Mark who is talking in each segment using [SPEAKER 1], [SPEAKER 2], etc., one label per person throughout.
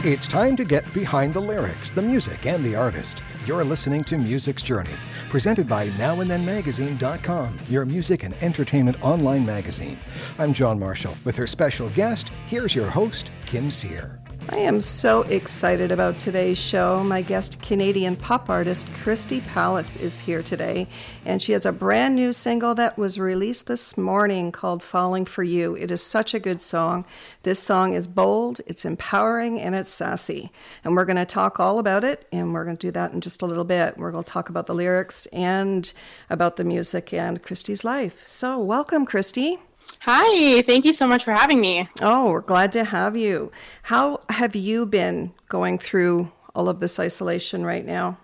[SPEAKER 1] It's time to get behind the lyrics, the music, and the artist. You're listening to Music's Journey, presented by NowAndThenMagazine.com, your music and entertainment online magazine. I'm John Marshall. With her special guest, here's your host, Kim Sear.
[SPEAKER 2] I am so excited about today's show. My guest, Canadian pop artist Kristy Palace, is here today, and she has a brand new single that was released this morning called Falling for You. It is such a good song. This song is bold, it's empowering, and it's sassy. And we're going to talk all about it, and we're going to do that in just a little bit. We're going to talk about the lyrics and about the music and Kristy's life. So welcome, Kristy.
[SPEAKER 3] Hi, thank you so much for having me.
[SPEAKER 2] Oh, we're glad to have you. How have you been going through all of this isolation right now?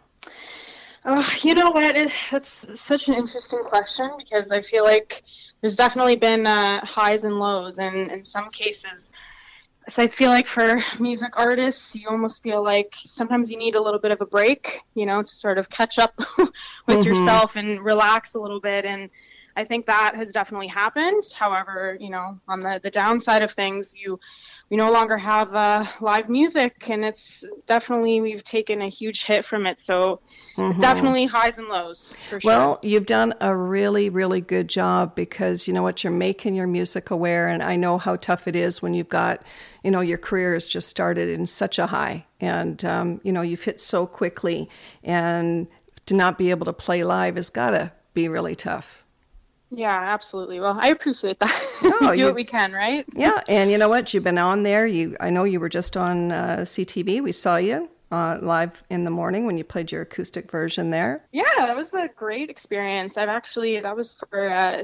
[SPEAKER 3] You know what? That's such an interesting question because I feel like there's definitely been highs and lows, and in some cases, so I feel like for music artists, you almost feel like sometimes you need a little bit of a break, to sort of catch up with yourself and relax a little bit. And I think that has definitely happened. However, on the downside of things, we no longer have live music, and it's definitely, we've taken a huge hit from it. So definitely highs and lows, for sure.
[SPEAKER 2] Well, you've done a really, really good job because, you know what, you're making your music aware, and I know how tough it is when you've got, your career has just started in such a high, and, you've hit so quickly, and to not be able to play live has got to be really tough.
[SPEAKER 3] Yeah, absolutely. Well, I appreciate that. We do what we can, right?
[SPEAKER 2] Yeah, and you know what? You've been on there. I know you were just on CTV. We saw you live in the morning when you played your acoustic version there.
[SPEAKER 3] Yeah, that was a great experience. that was for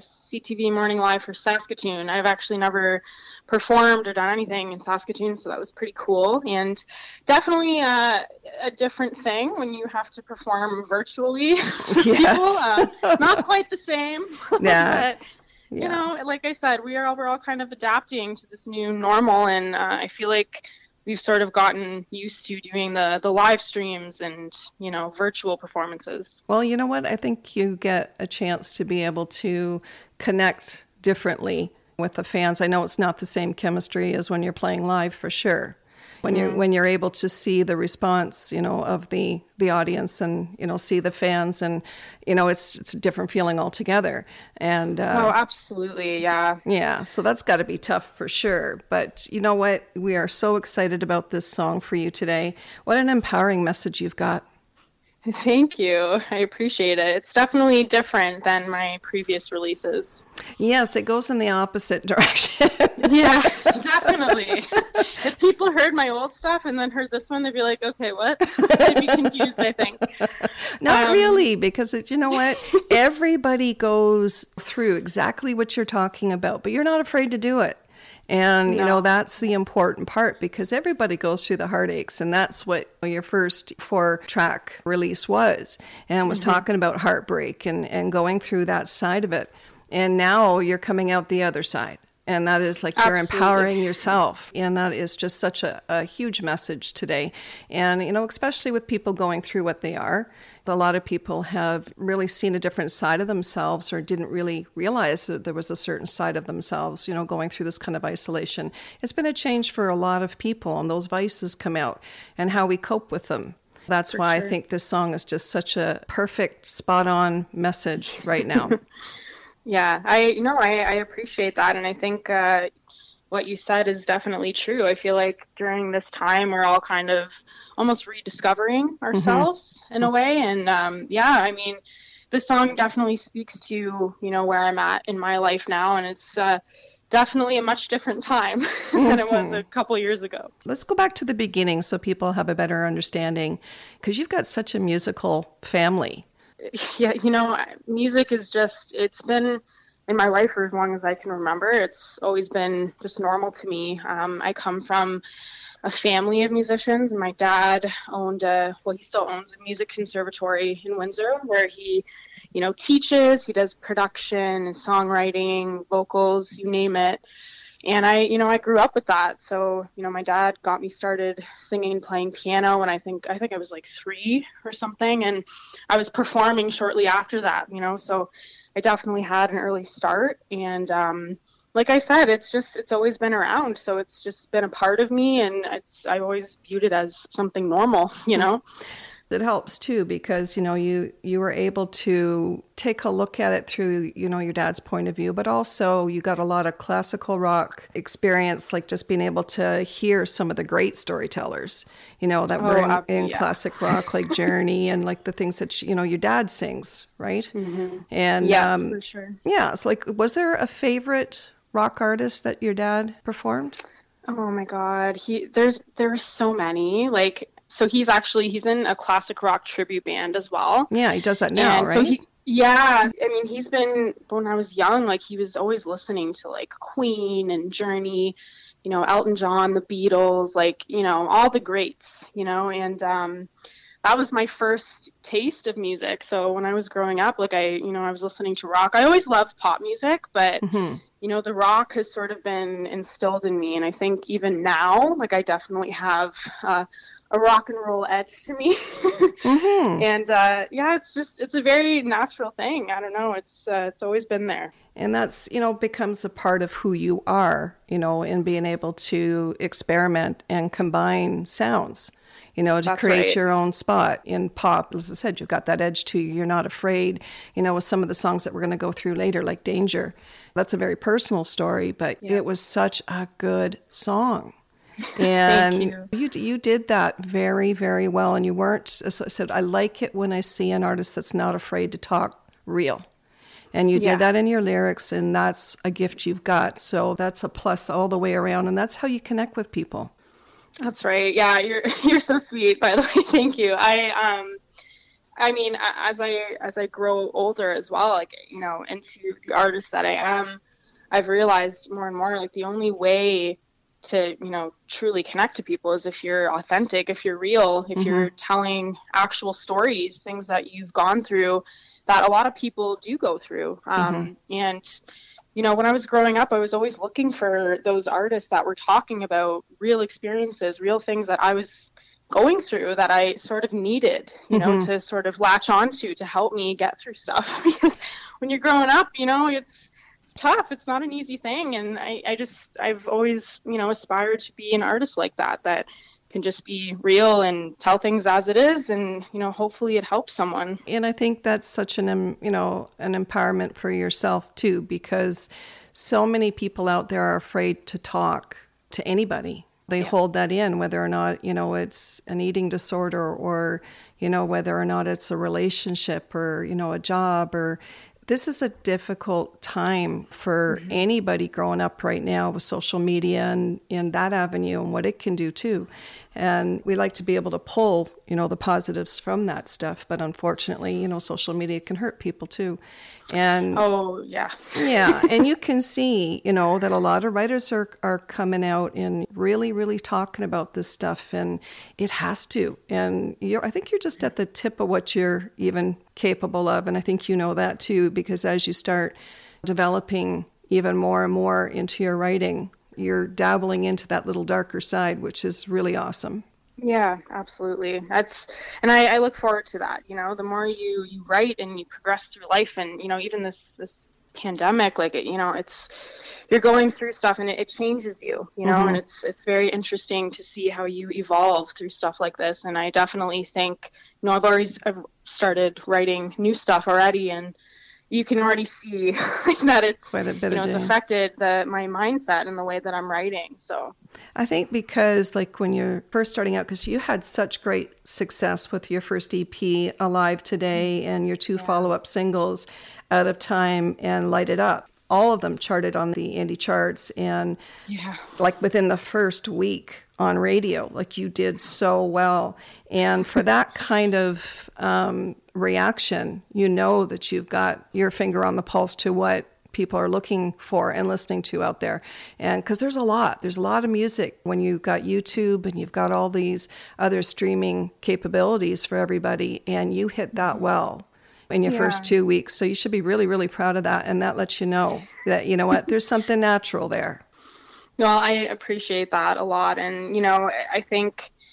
[SPEAKER 3] CTV Morning Live for Saskatoon. I've actually never performed or done anything in Saskatoon, so that was pretty cool. And definitely a different thing when you have to perform virtually.
[SPEAKER 2] Yes.
[SPEAKER 3] People, not quite the same.
[SPEAKER 2] Yeah.
[SPEAKER 3] But, like I said, we're all kind of adapting to this new normal, and I feel like we've sort of gotten used to doing the live streams and, virtual performances.
[SPEAKER 2] Well, you know what? I think you get a chance to be able to connect differently with the fans. I know it's not the same chemistry as when you're playing live, for sure. When you're able to see the response, of the audience and, see the fans, and, it's a different feeling altogether. And
[SPEAKER 3] absolutely. Yeah.
[SPEAKER 2] Yeah. So that's got to be tough for sure. But you know what? We are so excited about this song for you today. What an empowering message you've got.
[SPEAKER 3] Thank you. I appreciate it. It's definitely different than my previous releases.
[SPEAKER 2] Yes, it goes in the opposite direction.
[SPEAKER 3] Yeah, definitely. If people heard my old stuff and then heard this one, they'd be like, okay, what? They'd be confused, I think.
[SPEAKER 2] Not really, because you know what? Everybody goes through exactly what you're talking about, but you're not afraid to do it. And, that's the important part, because everybody goes through the heartaches. And that's what your first 4-track release was. And was talking about heartbreak and going through that side of it. And now you're coming out the other side. And that is like you're empowering yourself. And that is just such a huge message today. And, especially with people going through what they are. A lot of people have really seen a different side of themselves or didn't really realize that there was a certain side of themselves, going through this kind of isolation. It's been a change for a lot of people, and those vices come out and how we cope with them. That's why I think this song is just such a perfect, spot-on message right now.
[SPEAKER 3] Yeah, I appreciate that. And I think what you said is definitely true. I feel like during this time, we're all kind of almost rediscovering ourselves in a way. And this song definitely speaks to, where I'm at in my life now. And it's definitely a much different time than it was a couple years ago.
[SPEAKER 2] Let's go back to the beginning so people have a better understanding, because you've got such a musical family.
[SPEAKER 3] Yeah, music is it's been in my life for as long as I can remember. It's always been just normal to me. I come from a family of musicians. My dad owned he still owns a music conservatory in Windsor where he, teaches, he does production and songwriting, vocals, you name it. And I grew up with that. So, my dad got me started singing and playing piano when I think I was like 3 or something. And I was performing shortly after that, so I definitely had an early start. And like I said, it's always been around. So it's just been a part of me, and I always viewed it as something normal, you know?
[SPEAKER 2] It helps too, because, you know, you were able to take a look at it through, you know, your dad's point of view, but also you got a lot of classical rock experience, like just being able to hear some of the great storytellers, you know, that were in classic rock, like Journey, and like the things that, you know, your dad sings, right? Mm-hmm. And
[SPEAKER 3] yeah, for sure.
[SPEAKER 2] Yeah, it's like, was there a favorite rock artist that your dad performed?
[SPEAKER 3] Oh my God, there were so many, like. So he's in a classic rock tribute band as well.
[SPEAKER 2] Yeah, he does that now,
[SPEAKER 3] and
[SPEAKER 2] right?
[SPEAKER 3] So I mean, he's been, when I was young, like he was always listening to like Queen and Journey, you know, Elton John, the Beatles, like, you know, all the greats, you know, and that was my first taste of music. So when I was growing up, like I was listening to rock. I always loved pop music, but you know, the rock has sort of been instilled in me. And I think even now, like I definitely have a rock and roll edge to me. And yeah, it's a very natural thing. I don't know. It's always been there.
[SPEAKER 2] And that's, you know, becomes a part of who you are, you know, in being able to experiment and combine sounds, you know, to
[SPEAKER 3] That's
[SPEAKER 2] create
[SPEAKER 3] right.
[SPEAKER 2] your own spot in pop. As I said, you've got that edge to you. You're not afraid, you know, with some of the songs that we're going to go through later, like Danger. That's a very personal story, but It was such a good song. And you did that very, very well. And you weren't, as I said, I like it when I see an artist that's not afraid to talk real. And you did that in your lyrics, and that's a gift you've got. So that's a plus all the way around, and that's how you connect with people.
[SPEAKER 3] That's right. Yeah, you're so sweet, by the way. Thank you. I mean, as I grow older as well, like, you know, into the artist that I am, I've realized more and more, like, the only way to, you know, truly connect to people is if you're authentic, if you're real, if you're telling actual stories, things that you've gone through that a lot of people do go through. And, you know, when I was growing up, I was always looking for those artists that were talking about real experiences, real things that I was going through that I sort of needed, you know, to sort of latch onto to help me get through stuff. Because when you're growing up, you know, it's tough. It's not an easy thing. And I've always, you know, aspired to be an artist like that can just be real and tell things as it is. And, you know, hopefully it helps someone.
[SPEAKER 2] And I think that's such an, you know, an empowerment for yourself too, because so many people out there are afraid to talk to anybody. They hold that in, whether or not, you know, it's an eating disorder or, you know, whether or not it's a relationship or, you know, a job or. This is a difficult time for anybody growing up right now with social media and in that avenue and what it can do too. And we like to be able to pull, you know, the positives from that stuff. But unfortunately, you know, social media can hurt people too. And yeah. And you can see, you know, that a lot of writers are coming out and really, really talking about this stuff, and it has to. And I think you're just at the tip of what you're even capable of. And I think you know that too, because as you start developing even more and more into your writing, you're dabbling into that little darker side, which is really awesome.
[SPEAKER 3] Yeah, absolutely. And I look forward to that. You know, the more you write and you progress through life, and, you know, even this pandemic, like, you know, you're going through stuff and it changes you, you know, and it's very interesting to see how you evolve through stuff like this. And I definitely think, you know, I've started writing new stuff already, and you can already see that it's quite a bit, you know, it's affected my mindset and the way that I'm writing. So
[SPEAKER 2] I think because, like, when you're first starting out, because you had such great success with your first EP, Alive Today, and your two follow-up singles, Out of Time and Light It Up. All of them charted on the indie charts, and like within the first week on radio, like you did so well. And for that kind of reaction, you know that you've got your finger on the pulse to what people are looking for and listening to out there. And because there's a lot of music when you've got YouTube and you've got all these other streaming capabilities for everybody, and you hit that well in your first 2 weeks. So you should be really, really proud of that. And that lets you know that, you know what, there's something natural there.
[SPEAKER 3] Well, I appreciate that a lot. And, you know, I think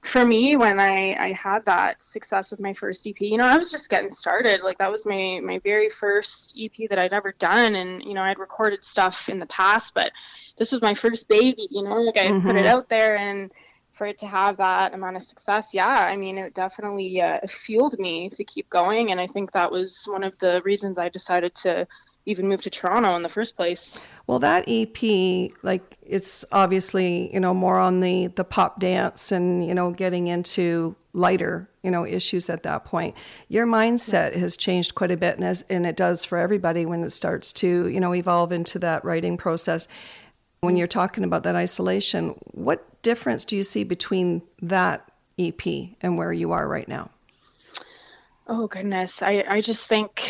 [SPEAKER 3] for me, when I had that success with my first EP, I was just getting started. Like, that was my very first EP that I'd ever done. And, I'd recorded stuff in the past, but this was my first baby, like I put it out there, and for it to have that amount of success, it definitely fueled me to keep going. And I think that was one of the reasons I decided to even move to Toronto in the first place.
[SPEAKER 2] Well, that EP, like, it's obviously, more on the pop dance and, getting into lighter, issues at that point. Your mindset has changed quite a bit, and it does for everybody when it starts to, evolve into that writing process. When you're talking about that isolation, what difference do you see between that EP and where you are right now?
[SPEAKER 3] Oh, goodness. I just think...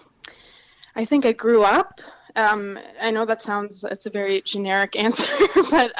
[SPEAKER 3] I think I grew up. I know it's a very generic answer, but,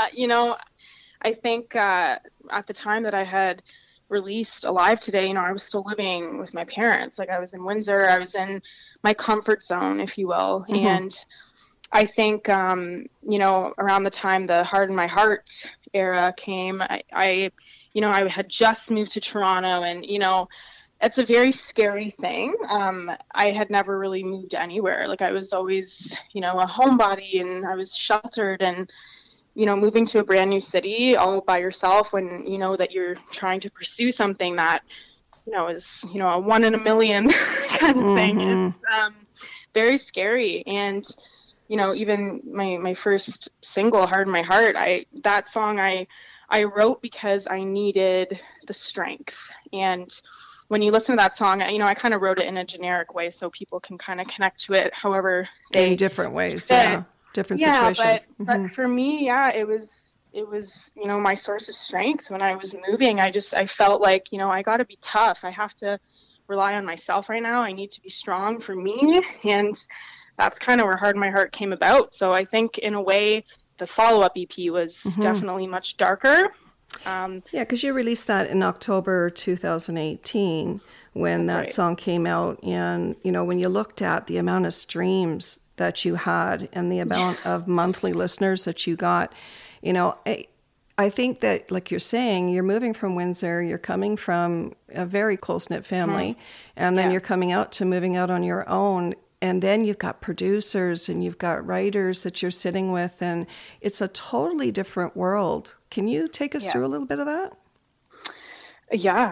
[SPEAKER 3] I think at the time that I had released Alive Today, I was still living with my parents. Like, I was in Windsor. I was in my comfort zone, if you will. Mm-hmm. And I think, around the time the Harden My Heart era came, I had just moved to Toronto, and, it's a very scary thing. I had never really moved anywhere. Like, I was always, a homebody, and I was sheltered, and, moving to a brand new city all by yourself when you know that you're trying to pursue something that, is, a 1 in a million kind of thing. It's very scary. And, even my first single, Harden My Heart, that song I wrote because I needed the strength. And when you listen to that song, I kind of wrote it in a generic way so people can kind of connect to it however they...
[SPEAKER 2] In different ways, different situations.
[SPEAKER 3] But for me, it was my source of strength. When I was moving, I felt like, I got to be tough. I have to rely on myself right now. I need to be strong for me. And that's kind of where Harden My Heart came about. So I think, in a way, the follow-up EP was definitely much darker.
[SPEAKER 2] Because you released that in October 2018 when that song came out. And, when you looked at the amount of streams that you had and the amount of monthly listeners that you got, I think that, like you're saying, you're moving from Windsor, you're coming from a very close-knit family, and then you're coming out to moving out on your own. And then you've got producers and you've got writers that you're sitting with, and it's a totally different world. Can you take us through a little bit of that?
[SPEAKER 3] Yeah,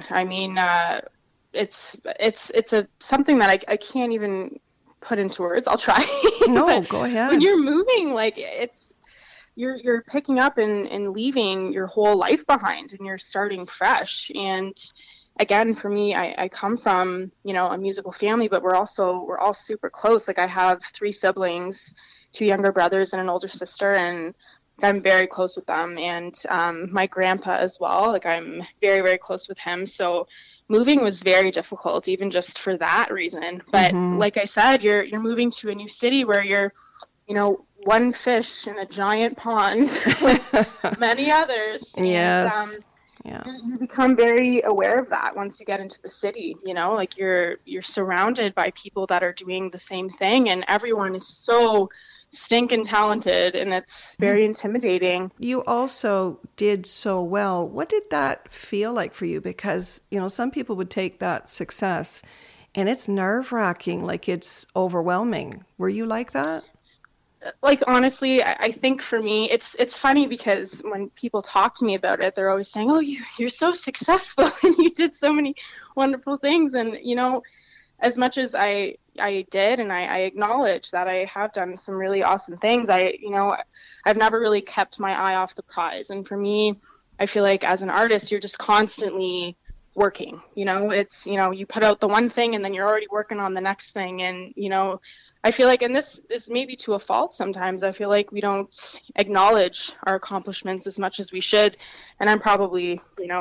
[SPEAKER 3] it's something that I can't even put into words. I'll try.
[SPEAKER 2] No, go ahead.
[SPEAKER 3] When you're moving, like, you're picking up and leaving your whole life behind, and you're starting fresh. And again, for me, I come from, a musical family, but we're all super close. Like, I have 3 siblings, 2 younger brothers and an older sister, and I'm very close with them. And my grandpa as well, like, I'm very, very close with him. So moving was very difficult, even just for that reason. But like I said, you're moving to a new city where you're, one fish in a giant pond with many others.
[SPEAKER 2] Yes.
[SPEAKER 3] And, you become very aware of that once you get into the city, like you're surrounded by people that are doing the same thing, and everyone is so stinking talented, and it's very intimidating.
[SPEAKER 2] You also did so well. What did that feel like for you? Because, some people would take that success and it's nerve-wracking, like it's overwhelming. Were you like that?
[SPEAKER 3] Like, honestly, I think for me, it's funny because when people talk to me about it, they're always saying, oh, you're so successful and you did so many wonderful things. And, as much as I did, and I acknowledge that I have done some really awesome things, I've never really kept my eye off the prize. And for me, I feel like as an artist, you're just constantly working, it's, you put out the one thing and then you're already working on the next thing. And, I feel like, and this is maybe to a fault sometimes, I feel like we don't acknowledge our accomplishments as much as we should. And I'm probably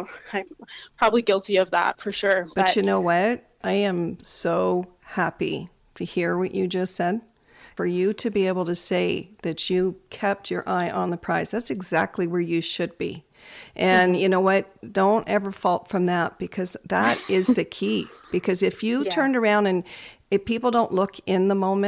[SPEAKER 3] guilty of that for sure.
[SPEAKER 2] But you know what? I am so happy to hear what you just said. For you to be able to say that you kept your eye on the prize, that's exactly where you should be. And you know what? Don't ever fault from that, because that is the key. Because if you turned around and if people don't look in the moment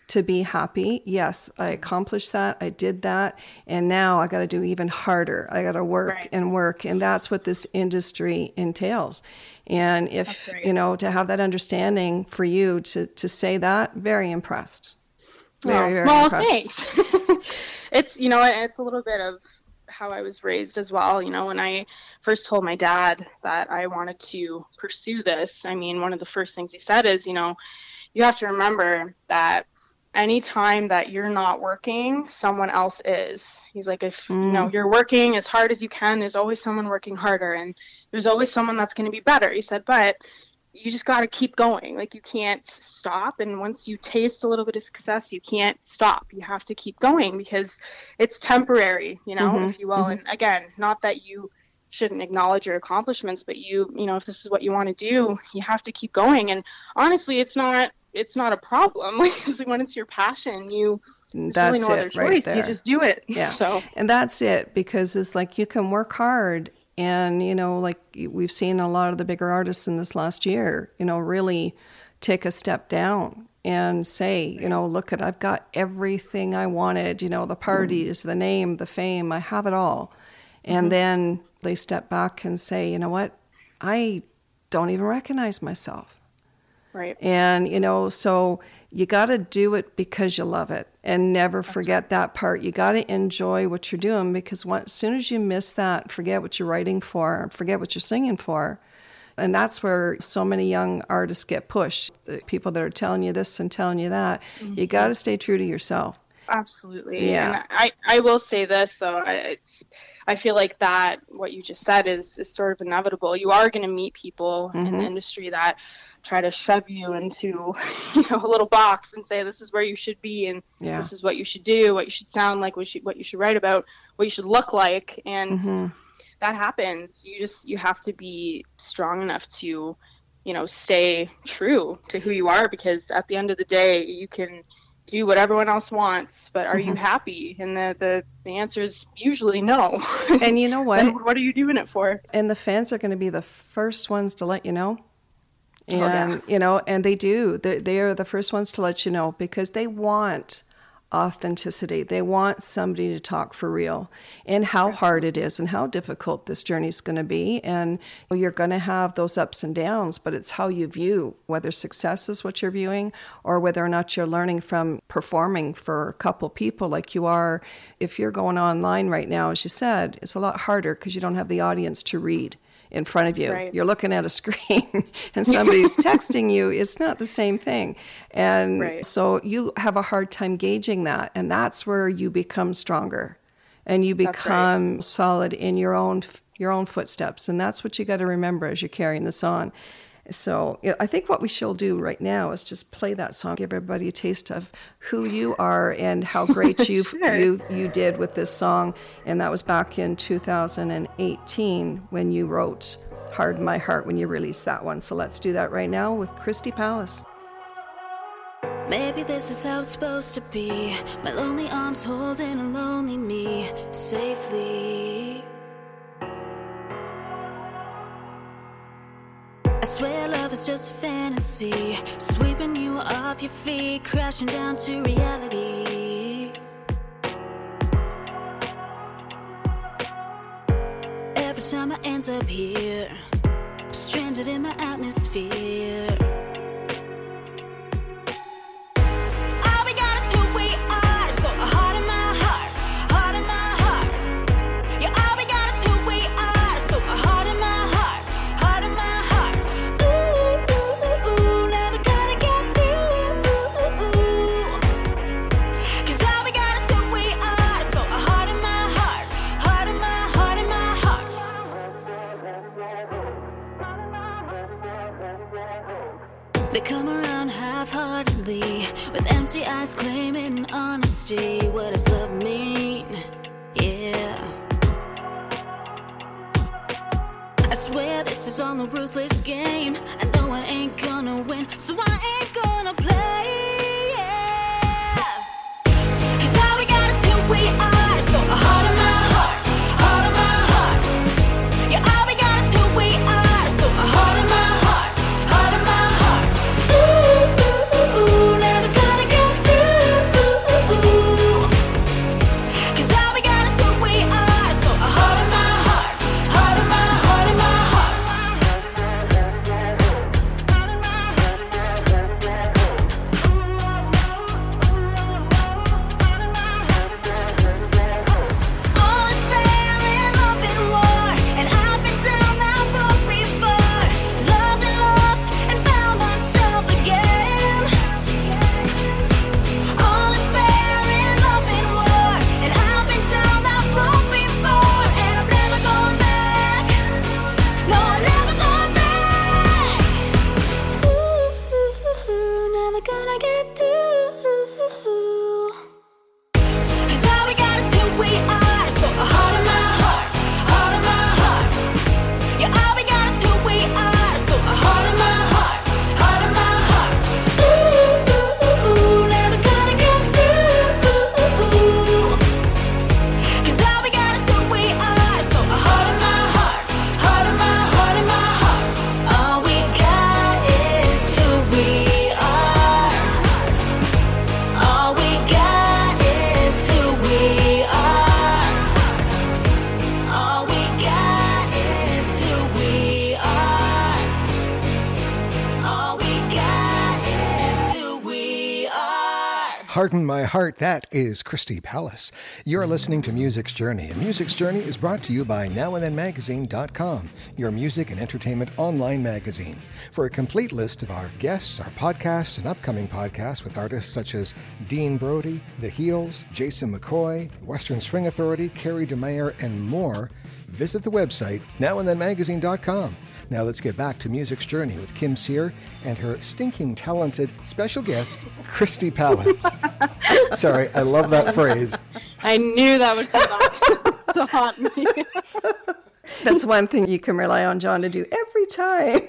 [SPEAKER 2] to be happy. Yes, I accomplished that. I did that. And now I got to do even harder. I got to work and work. And that's what this industry entails. And if, to have that understanding for you to say that, very impressed. Very impressed.
[SPEAKER 3] Thanks. It's, it's a little bit of how I was raised as well. When I first told my dad that I wanted to pursue this, I mean, one of the first things he said is, you have to remember that anytime that you're not working, someone else is. He's like, if you're working as hard as you can, there's always someone working harder, and there's always someone that's going to be better. He said, but you just got to keep going. Like, you can't stop. And once you taste a little bit of success, you can't stop. You have to keep going because it's temporary, if you will. And again, not that you shouldn't acknowledge your accomplishments, but if this is what you want to do, you have to keep going. And honestly, it's not a problem. Like, when it's your passion, there's really no other choice. Right there. You just do it.
[SPEAKER 2] Yeah. And that's it, because it's like you can work hard. And, like we've seen a lot of the bigger artists in this last year, really take a step down and say, look, I've got everything I wanted, the parties, the name, the fame, I have it all. And then they step back and say, you know what, I don't even recognize myself. Right. And, so you got to do it because you love it, and never forget that part. You got to enjoy what you're doing, because as soon as you miss that, forget what you're writing for, forget what you're singing for. And that's where so many young artists get pushed. The people that are telling you this and telling you that, you got to stay true to yourself.
[SPEAKER 3] Absolutely. Yeah. And I will say this, though. I feel like that what you just said is sort of inevitable. You are going to meet people in the industry that try to shove you into a little box and say this is where you should be, and this is what you should do, what you should sound like, what you should write about, what you should look like. And that happens. You have to be strong enough to stay true to who you are, because at the end of the day, you can do what everyone else wants, but are you happy? And the answer is usually no.
[SPEAKER 2] And you know what?
[SPEAKER 3] Then what are you doing it for?
[SPEAKER 2] And the fans are going to be the first ones to let you know. And, and they do. They are the first ones to let you know, because they want authenticity. They want somebody to talk for real, and how hard it is and how difficult this journey is going to be. And you're going to have those ups and downs, but it's how you view whether success is what you're viewing, or whether or not you're learning from performing for a couple people like you are. If you're going online right now, as you said, it's a lot harder because you don't have the audience to read in front of you. Right. You're looking at a screen and somebody's texting you. It's not the same thing. And so you have a hard time gauging that. And that's where you become stronger and you become solid in your own footsteps. And that's what you got to remember as you're carrying this on. So I think what we shall do right now is just play that song, give everybody a taste of who you are and how great you did with this song. And that was back in 2018 when you wrote Harden My Heart, when you released that one. So let's do that right now with Christy Palace.
[SPEAKER 4] Maybe this is how it's supposed to be. My lonely arms holding a lonely me safely. I swear love is just a fantasy, sweeping you off your feet, crashing down to reality. Every time I end up here, stranded in my atmosphere. All we got is who we are, so a heart in my heart, heart in my heart. Yeah, all we got is who we are, so a heart in my heart, heart in my heart. They come around half-heartedly, with empty eyes claiming honesty. What does love mean? Yeah. I swear this is all a ruthless game. I know I ain't gonna win, so I ain't gonna play. Yeah. 'Cause all we got is who we are, so a heart in my heart, heart in my heart. Yeah, all we got is who we are, so a heart in my heart, heart in my heart. Ooh, never gonna get through.
[SPEAKER 1] Harden My Heart, that is Christy Palace. You're listening to Music's Journey, and Music's Journey is brought to you by NowAndThenMagazine.com, your music and entertainment online magazine. For a complete list of our guests, our podcasts, and upcoming podcasts with artists such as Dean Brody, The Heels, Jason McCoy, Western String Authority, Carrie DeMeyer, and more, visit the website NowAndThenMagazine.com. Now let's get back to Music's Journey with Kim Sear and her stinking talented special guest, Christy Palace. Sorry, I love that phrase.
[SPEAKER 3] I knew that would come back to haunt me.
[SPEAKER 2] That's one thing you can rely on John to do every time.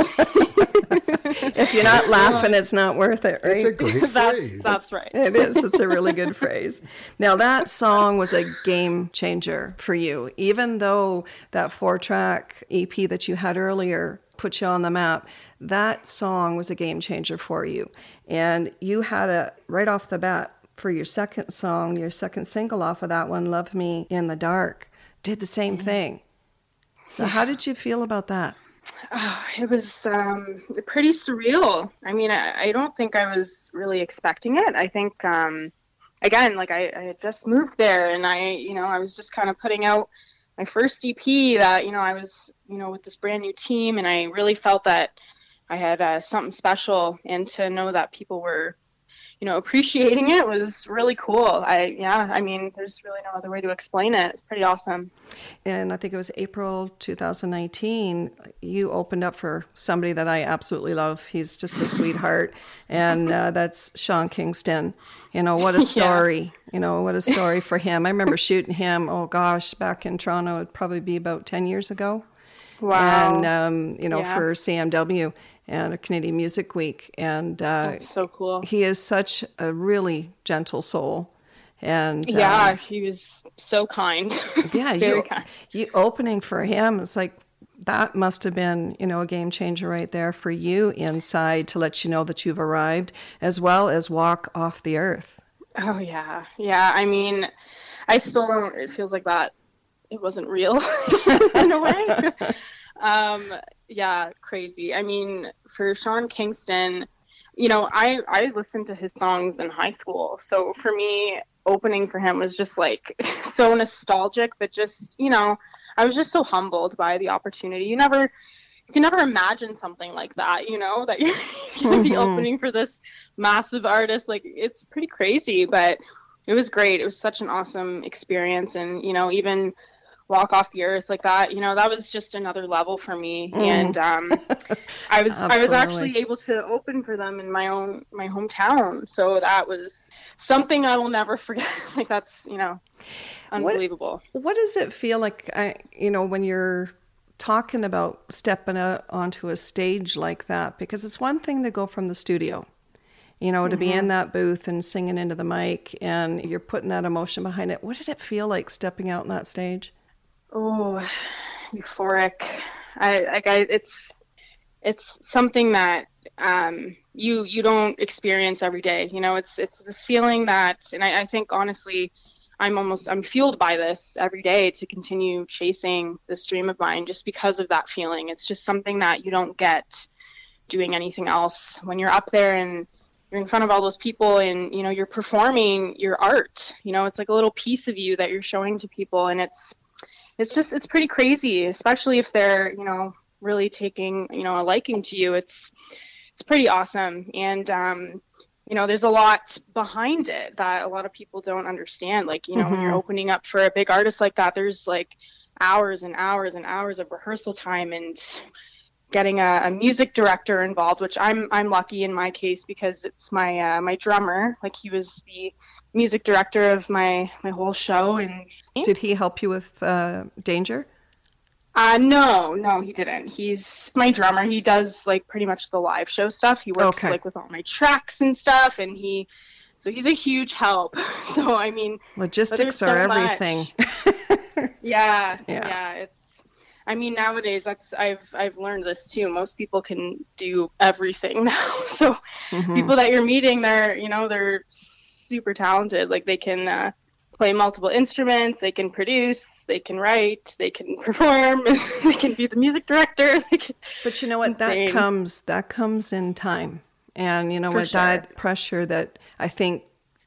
[SPEAKER 2] If you're not laughing, it's not worth it, right?
[SPEAKER 1] It's a great phrase.
[SPEAKER 3] That's right.
[SPEAKER 2] It is. It's a really good phrase. Now, that song was a game changer for you. Even though that 4-track EP that you had earlier put you on the map, that song was a game changer for you. And you had right off the bat, for your second song, your second single off of that one, Love Me in the Dark, did the same thing. So how did you feel about that?
[SPEAKER 3] Oh, it was pretty surreal. I mean, I don't think I was really expecting it. I think, again, like I had just moved there, and I was just kind of putting out my first EP that, I was, with this brand new team, and I really felt that I had something special, and to know that people were, appreciating it was really cool. I mean, there's really no other way to explain it. It's pretty awesome.
[SPEAKER 2] And I think it was April 2019, you opened up for somebody that I absolutely love. He's just a sweetheart. And that's Sean Kingston. What a story. What a story for him. I remember shooting him, back in Toronto, it'd probably be about 10 years ago.
[SPEAKER 3] Wow.
[SPEAKER 2] And, for CMW and a Canadian Music Week. And
[SPEAKER 3] that's so cool.
[SPEAKER 2] He is such a really gentle soul. And
[SPEAKER 3] he was so kind.
[SPEAKER 2] Yeah,
[SPEAKER 3] very kind.
[SPEAKER 2] You opening for him, it's like that must have been, a game changer right there for you inside to let you know that you've arrived, as well as walk off the earth.
[SPEAKER 3] Oh yeah. I mean, I still don't. It feels like that. It wasn't real in a way. Crazy. I mean, for Sean Kingston, I listened to his songs in high school. So for me, opening for him was just like so nostalgic, but just, I was just so humbled by the opportunity. You can never imagine something like that, that you're going to be opening for this massive artist. Like, it's pretty crazy, but it was great. It was such an awesome experience. And, even walk off the earth like that, that was just another level for me. And I was actually able to open for them in my hometown, so that was something I will never forget. Like, that's unbelievable.
[SPEAKER 2] What does it feel like, when you're talking about stepping out onto a stage like that? Because it's one thing to go from the studio, to be in that booth and singing into the mic, and you're putting that emotion behind it. What did it feel like stepping out on that stage?
[SPEAKER 3] Oh, euphoric. It's something that you don't experience every day. It's this feeling that, and I think honestly, I'm fueled by this every day to continue chasing this dream of mine, just because of that feeling. It's just something that you don't get doing anything else. When you're up there and you're in front of all those people, and you're performing your art, it's like a little piece of you that you're showing to people, and it's pretty crazy, especially if they're, really taking, a liking to you. It's pretty awesome. And, there's a lot behind it that a lot of people don't understand. Like, when you're opening up for a big artist like that, there's like hours and hours and hours of rehearsal time, and getting a music director involved, which I'm lucky in my case, because it's my drummer. Like, he was the music director of my whole show. And
[SPEAKER 2] did he help you with Danger?
[SPEAKER 3] No, he didn't. He's my drummer. He does like pretty much the live show stuff. He works like with all my tracks and stuff, and so he's a huge help. So I mean,
[SPEAKER 2] logistics are everything.
[SPEAKER 3] Yeah. It's, I mean, nowadays I've learned this too. Most people can do everything now. So people that you're meeting, they're super talented. Like, they can play multiple instruments, they can produce, they can write, they can perform, they can be the music director.
[SPEAKER 2] But you know what? That comes in time. And with that pressure that I think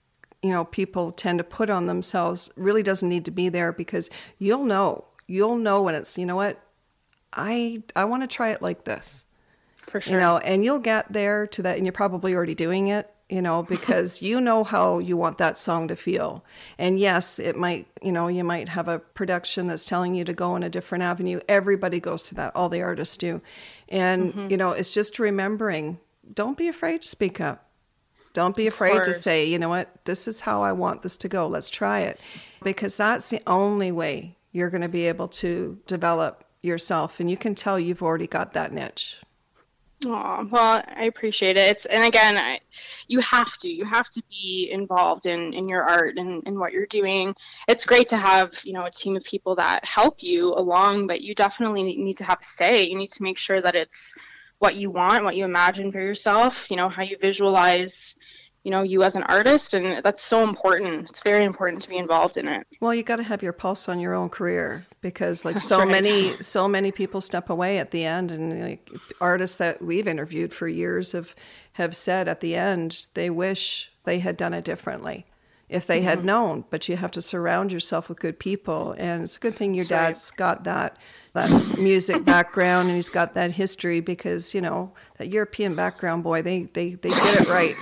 [SPEAKER 2] people tend to put on themselves really doesn't need to be there, because you'll know when it's, you know what, I want to try it like this.
[SPEAKER 3] For sure.
[SPEAKER 2] And you'll get there to that, and you're probably already doing it, because you know how you want that song to feel. And yes, it might, you might have a production that's telling you to go in a different avenue. Everybody goes through that. All the artists do. And, it's just remembering, don't be afraid to speak up. Don't be afraid to say, you know what, this is how I want this to go. Let's try it. Because that's the only way you're going to be able to develop yourself. And you can tell you've already got that niche.
[SPEAKER 3] Oh, well, I appreciate it. And again, you have to be involved in your art and in what you're doing. It's great to have, a team of people that help you along, but you definitely need to have a say. You need to make sure that it's what you want, what you imagine for yourself, how you visualize, you as an artist. And that's so important. It's very important to be involved in it.
[SPEAKER 2] Well, you got to have your pulse on your own career, because so many people step away at the end, and artists that we've interviewed for years have said at the end they wish they had done it differently if they had known. But you have to surround yourself with good people, and it's a good thing your dad's got that music background, and he's got that history, because that European background, boy, they get it right.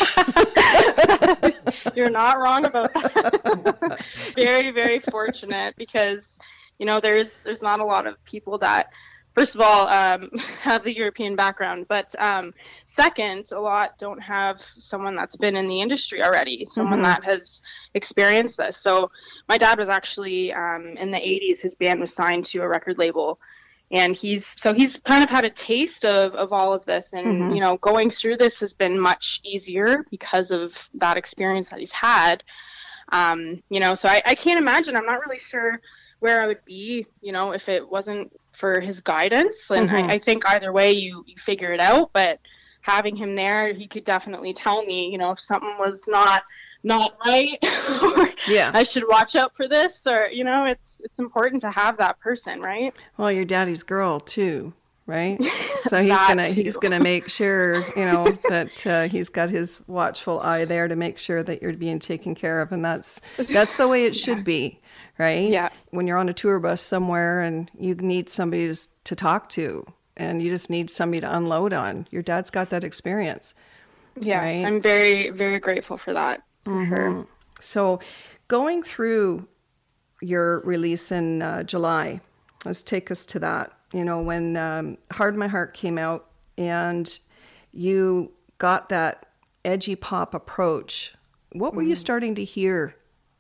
[SPEAKER 3] You're not wrong about that. Very, very fortunate, because there's not a lot of people that, first of all, have the European background, but second, a lot don't have someone that's been in the industry already, someone that has experienced this. So my dad was actually in the 80s, his band was signed to a record label, and he's kind of had a taste of all of this, and going through this has been much easier because of that experience that he's had. So I can't imagine. I'm not really sure where I would be, if it wasn't for his guidance. And I think either way you figure it out, but having him there, he could definitely tell me, if something was not right, or I should watch out for this, or, it's important to have that person, right?
[SPEAKER 2] Well, your daddy's girl too, right? So he's gonna make sure, that he's got his watchful eye there to make sure that you're being taken care of. And that's the way it should be. Right?
[SPEAKER 3] Yeah.
[SPEAKER 2] When you're on a tour bus somewhere and you need somebody to talk to, and you just need somebody to unload on, your dad's got that experience.
[SPEAKER 3] Yeah, right? I'm very, very grateful for that, for sure.
[SPEAKER 2] So going through your release in July, let's take us to that. When Hard My Heart came out and you got that edgy pop approach, what were you starting to hear?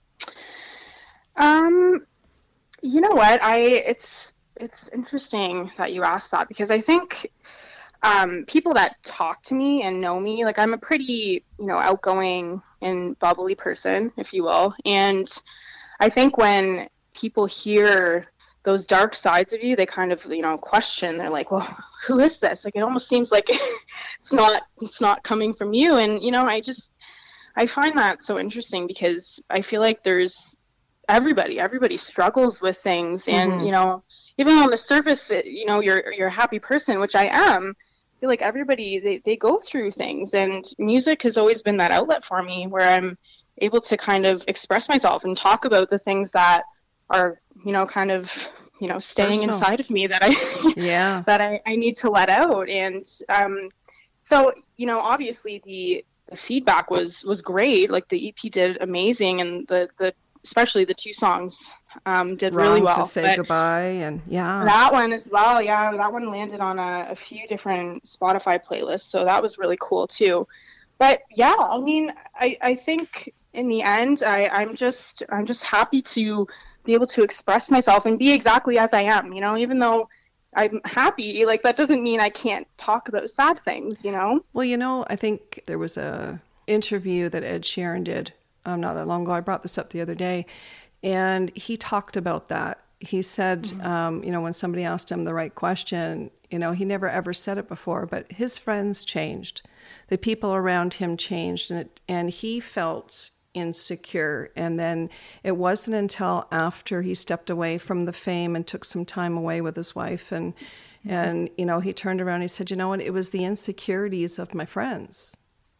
[SPEAKER 3] You know what? It's interesting that you asked that, because I think people that talk to me and know me, like, I'm a pretty, outgoing and bubbly person, if you will. And I think when people hear those dark sides of you, they kind of, question. They're like, well, who is this? Like, it almost seems like it's not coming from you. And, I find that so interesting, because I feel like there's everybody struggles with things, and even on the surface, you're a happy person, which I am. I feel like everybody they go through things, and music has always been that outlet for me, where I'm able to kind of express myself and talk about the things that are kind of staying personal inside of me, that I that I need to let out. And so obviously the feedback was great. Like, the EP did amazing, and the especially the two songs did really well.
[SPEAKER 2] To Say Goodbye, and
[SPEAKER 3] that one as well. Yeah, that one landed on a few different Spotify playlists, so that was really cool too. But yeah, I mean, I think in the end, I'm just happy to be able to express myself and be exactly as I am. Even though I'm happy, like, that doesn't mean I can't talk about sad things.
[SPEAKER 2] Well, I think there was a interview that Ed Sheeran did not that long ago. I brought this up the other day, and he talked about that. He said, when somebody asked him the right question, he never ever said it before, but his friends changed. The people around him changed, and he felt insecure. And then it wasn't until after he stepped away from the fame and took some time away with his wife, and he turned around and he said, you know what, it was the insecurities of my friends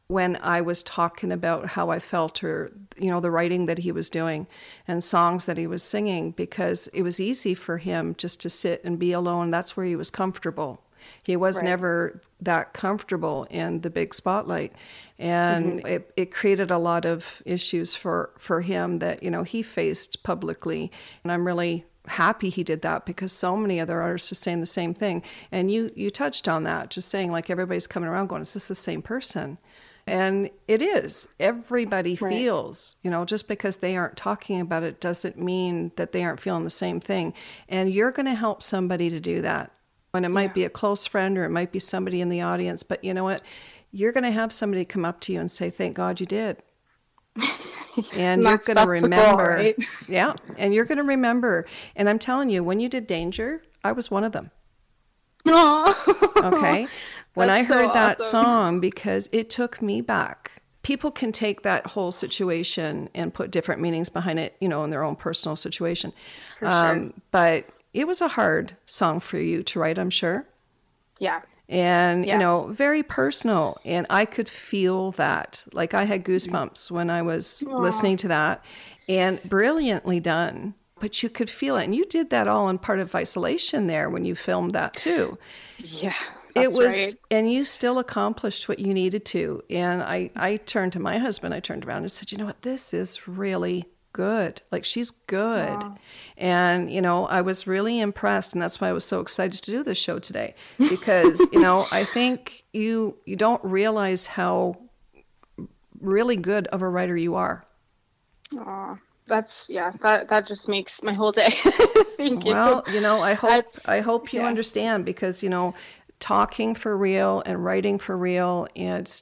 [SPEAKER 2] when I was talking about how I felt, or, you know, the writing that he was doing and songs that he was singing, because it was easy for him just to sit and be alone. That's where he was comfortable. He was never that comfortable in the big spotlight. And it created a lot of issues for him that, you know, he faced publicly. And I'm really happy he did that, because so many other artists are saying the same thing. And you touched on that, just saying, like, everybody's coming around going, is this the same person? And it is. Everybody feels, you know, just because they aren't talking about it doesn't mean that they aren't feeling the same thing. And you're going to help somebody to do that. And it might be a close friend, or it might be somebody in the audience. But you know what? You're going to have somebody come up to you and say, thank God you did. And you're going to remember.
[SPEAKER 3] Goal, right?
[SPEAKER 2] Yeah. And you're going to remember. And I'm telling you, when you did Danger, I was one of them.
[SPEAKER 3] Aww.
[SPEAKER 2] Okay. When I heard that
[SPEAKER 3] awesome.
[SPEAKER 2] song, because it took me back. People can take that whole situation and put different meanings behind it, you know, in their own personal situation.
[SPEAKER 3] For sure.
[SPEAKER 2] But it was a hard song for you to write, I'm sure.
[SPEAKER 3] Yeah.
[SPEAKER 2] And, you know, very personal. And I could feel that. Like, I had goosebumps when I was listening to that. And brilliantly done. But you could feel it. And you did that all in part of isolation there when you filmed that too.
[SPEAKER 3] Yeah.
[SPEAKER 2] It was,
[SPEAKER 3] right.
[SPEAKER 2] And you still accomplished what you needed to. And I turned to my husband, I turned around and said, you know what, this is really good. Like, she's good.
[SPEAKER 3] Aww.
[SPEAKER 2] And, you know, I was really impressed. And that's why I was so excited to do this show today. Because, you know, I think you don't realize how really good of a writer you are.
[SPEAKER 3] Aw. That just makes my whole day. Thank you.
[SPEAKER 2] Well, you know, I hope you understand, because, you know, talking for real and writing for real, it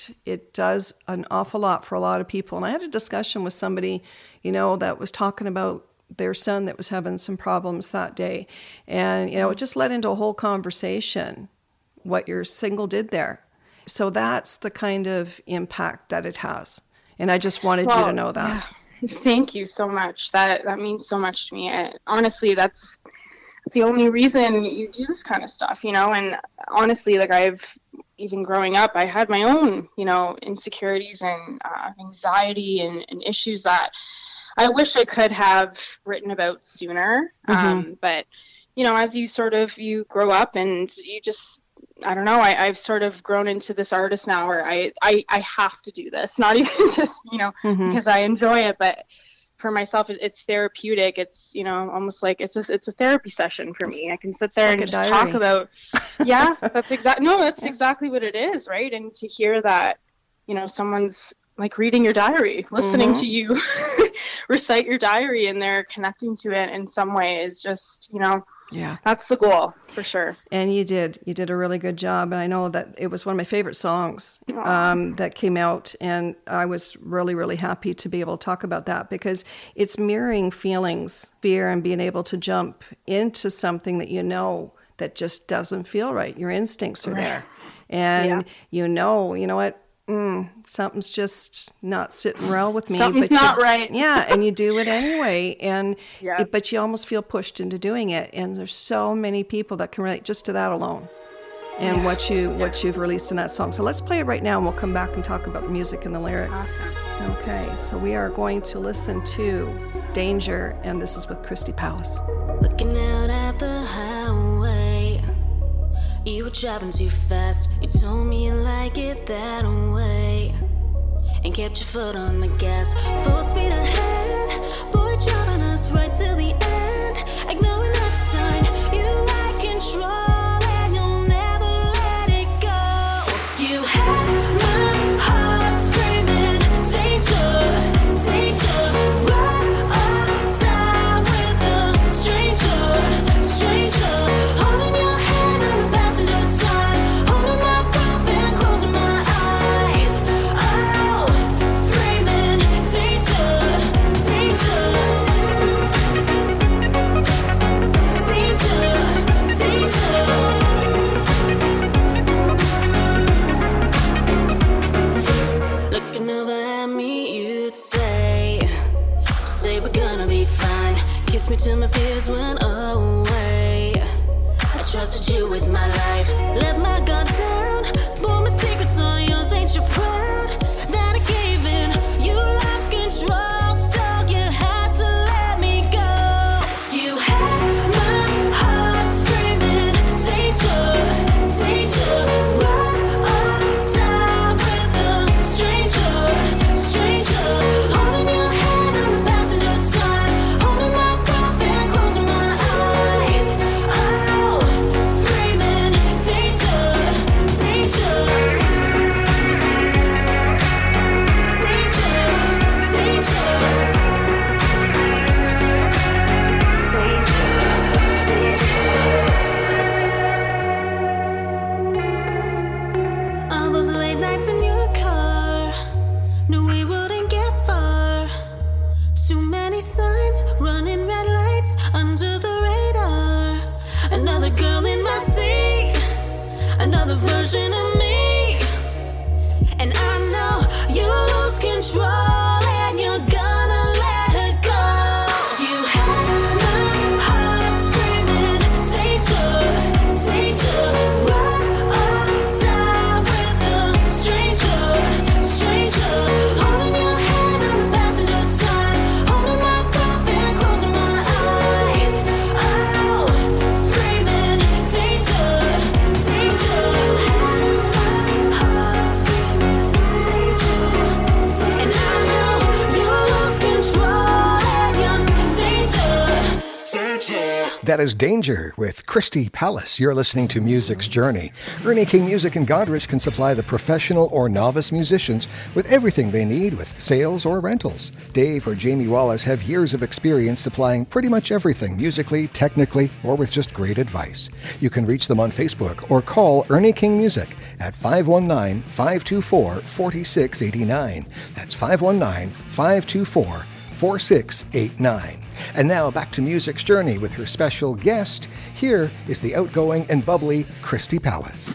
[SPEAKER 2] does an awful lot for a lot of people. And I had a discussion with somebody, you know, that was talking about their son that was having some problems that day. And, you know, it just led into a whole conversation, what your single did there. So that's the kind of impact that it has. And I just wanted you to know that.
[SPEAKER 3] Yeah. Thank you so much. That means so much to me. Honestly, that's the only reason you do this kind of stuff, you know. And honestly, like, I've even growing up, I had my own, you know, insecurities and anxiety and issues that I wish I could have written about sooner. But, you know, as you grow up and you just, I don't know, I've sort of grown into this artist now where I have to do this, not even just, you know, because I enjoy it, but for myself, it's therapeutic. It's, you know, almost like it's a therapy session for me. I can sit there and just talk about, that's exactly what it is. Right. And to hear that, you know, someone's like reading your diary, listening to you recite your diary, and they're connecting to it in some way is just, you know, that's the goal for sure.
[SPEAKER 2] And you did a really good job. And I know that it was one of my favorite songs that came out. And I was really, really happy to be able to talk about that, because it's mirroring feelings, fear, and being able to jump into something that, you know, that just doesn't feel right. Your instincts are there. And you know what? Something's just not sitting well with me.
[SPEAKER 3] Something's not right.
[SPEAKER 2] Yeah, and you do it anyway, and but you almost feel pushed into doing it. And there's so many people that can relate just to that alone, and what you've released in that song. So let's play it right now, and we'll come back and talk about the music and the lyrics. Awesome. Okay, so we are going to listen to Danger, and this is with Christy Palace.
[SPEAKER 4] Looking out at the highway, you were driving too fast. You told me you like it that way, and kept your foot on the gas. Full speed ahead, boy, driving us right till the end. Ignoring every sign, you like control, and you'll never let it go. You had my heart screaming, danger, danger. Ride or die with a stranger, stranger. Holding your hand on the passenger side, holding my breath and closing my eyes. Oh, screaming, danger, danger.
[SPEAKER 1] That is Danger with Christy Palace. You're listening to Music's Journey. Ernie King Music in Goderich can supply the professional or novice musicians with everything they need with sales or rentals. Dave or Jamie Wallace have years of experience supplying pretty much everything musically, technically, or with just great advice. You can reach them on Facebook or call Ernie King Music at 519-524-4689. That's 519-524-4689. And now back to Music's Journey with her special guest. Here is the outgoing and bubbly Christy Palace.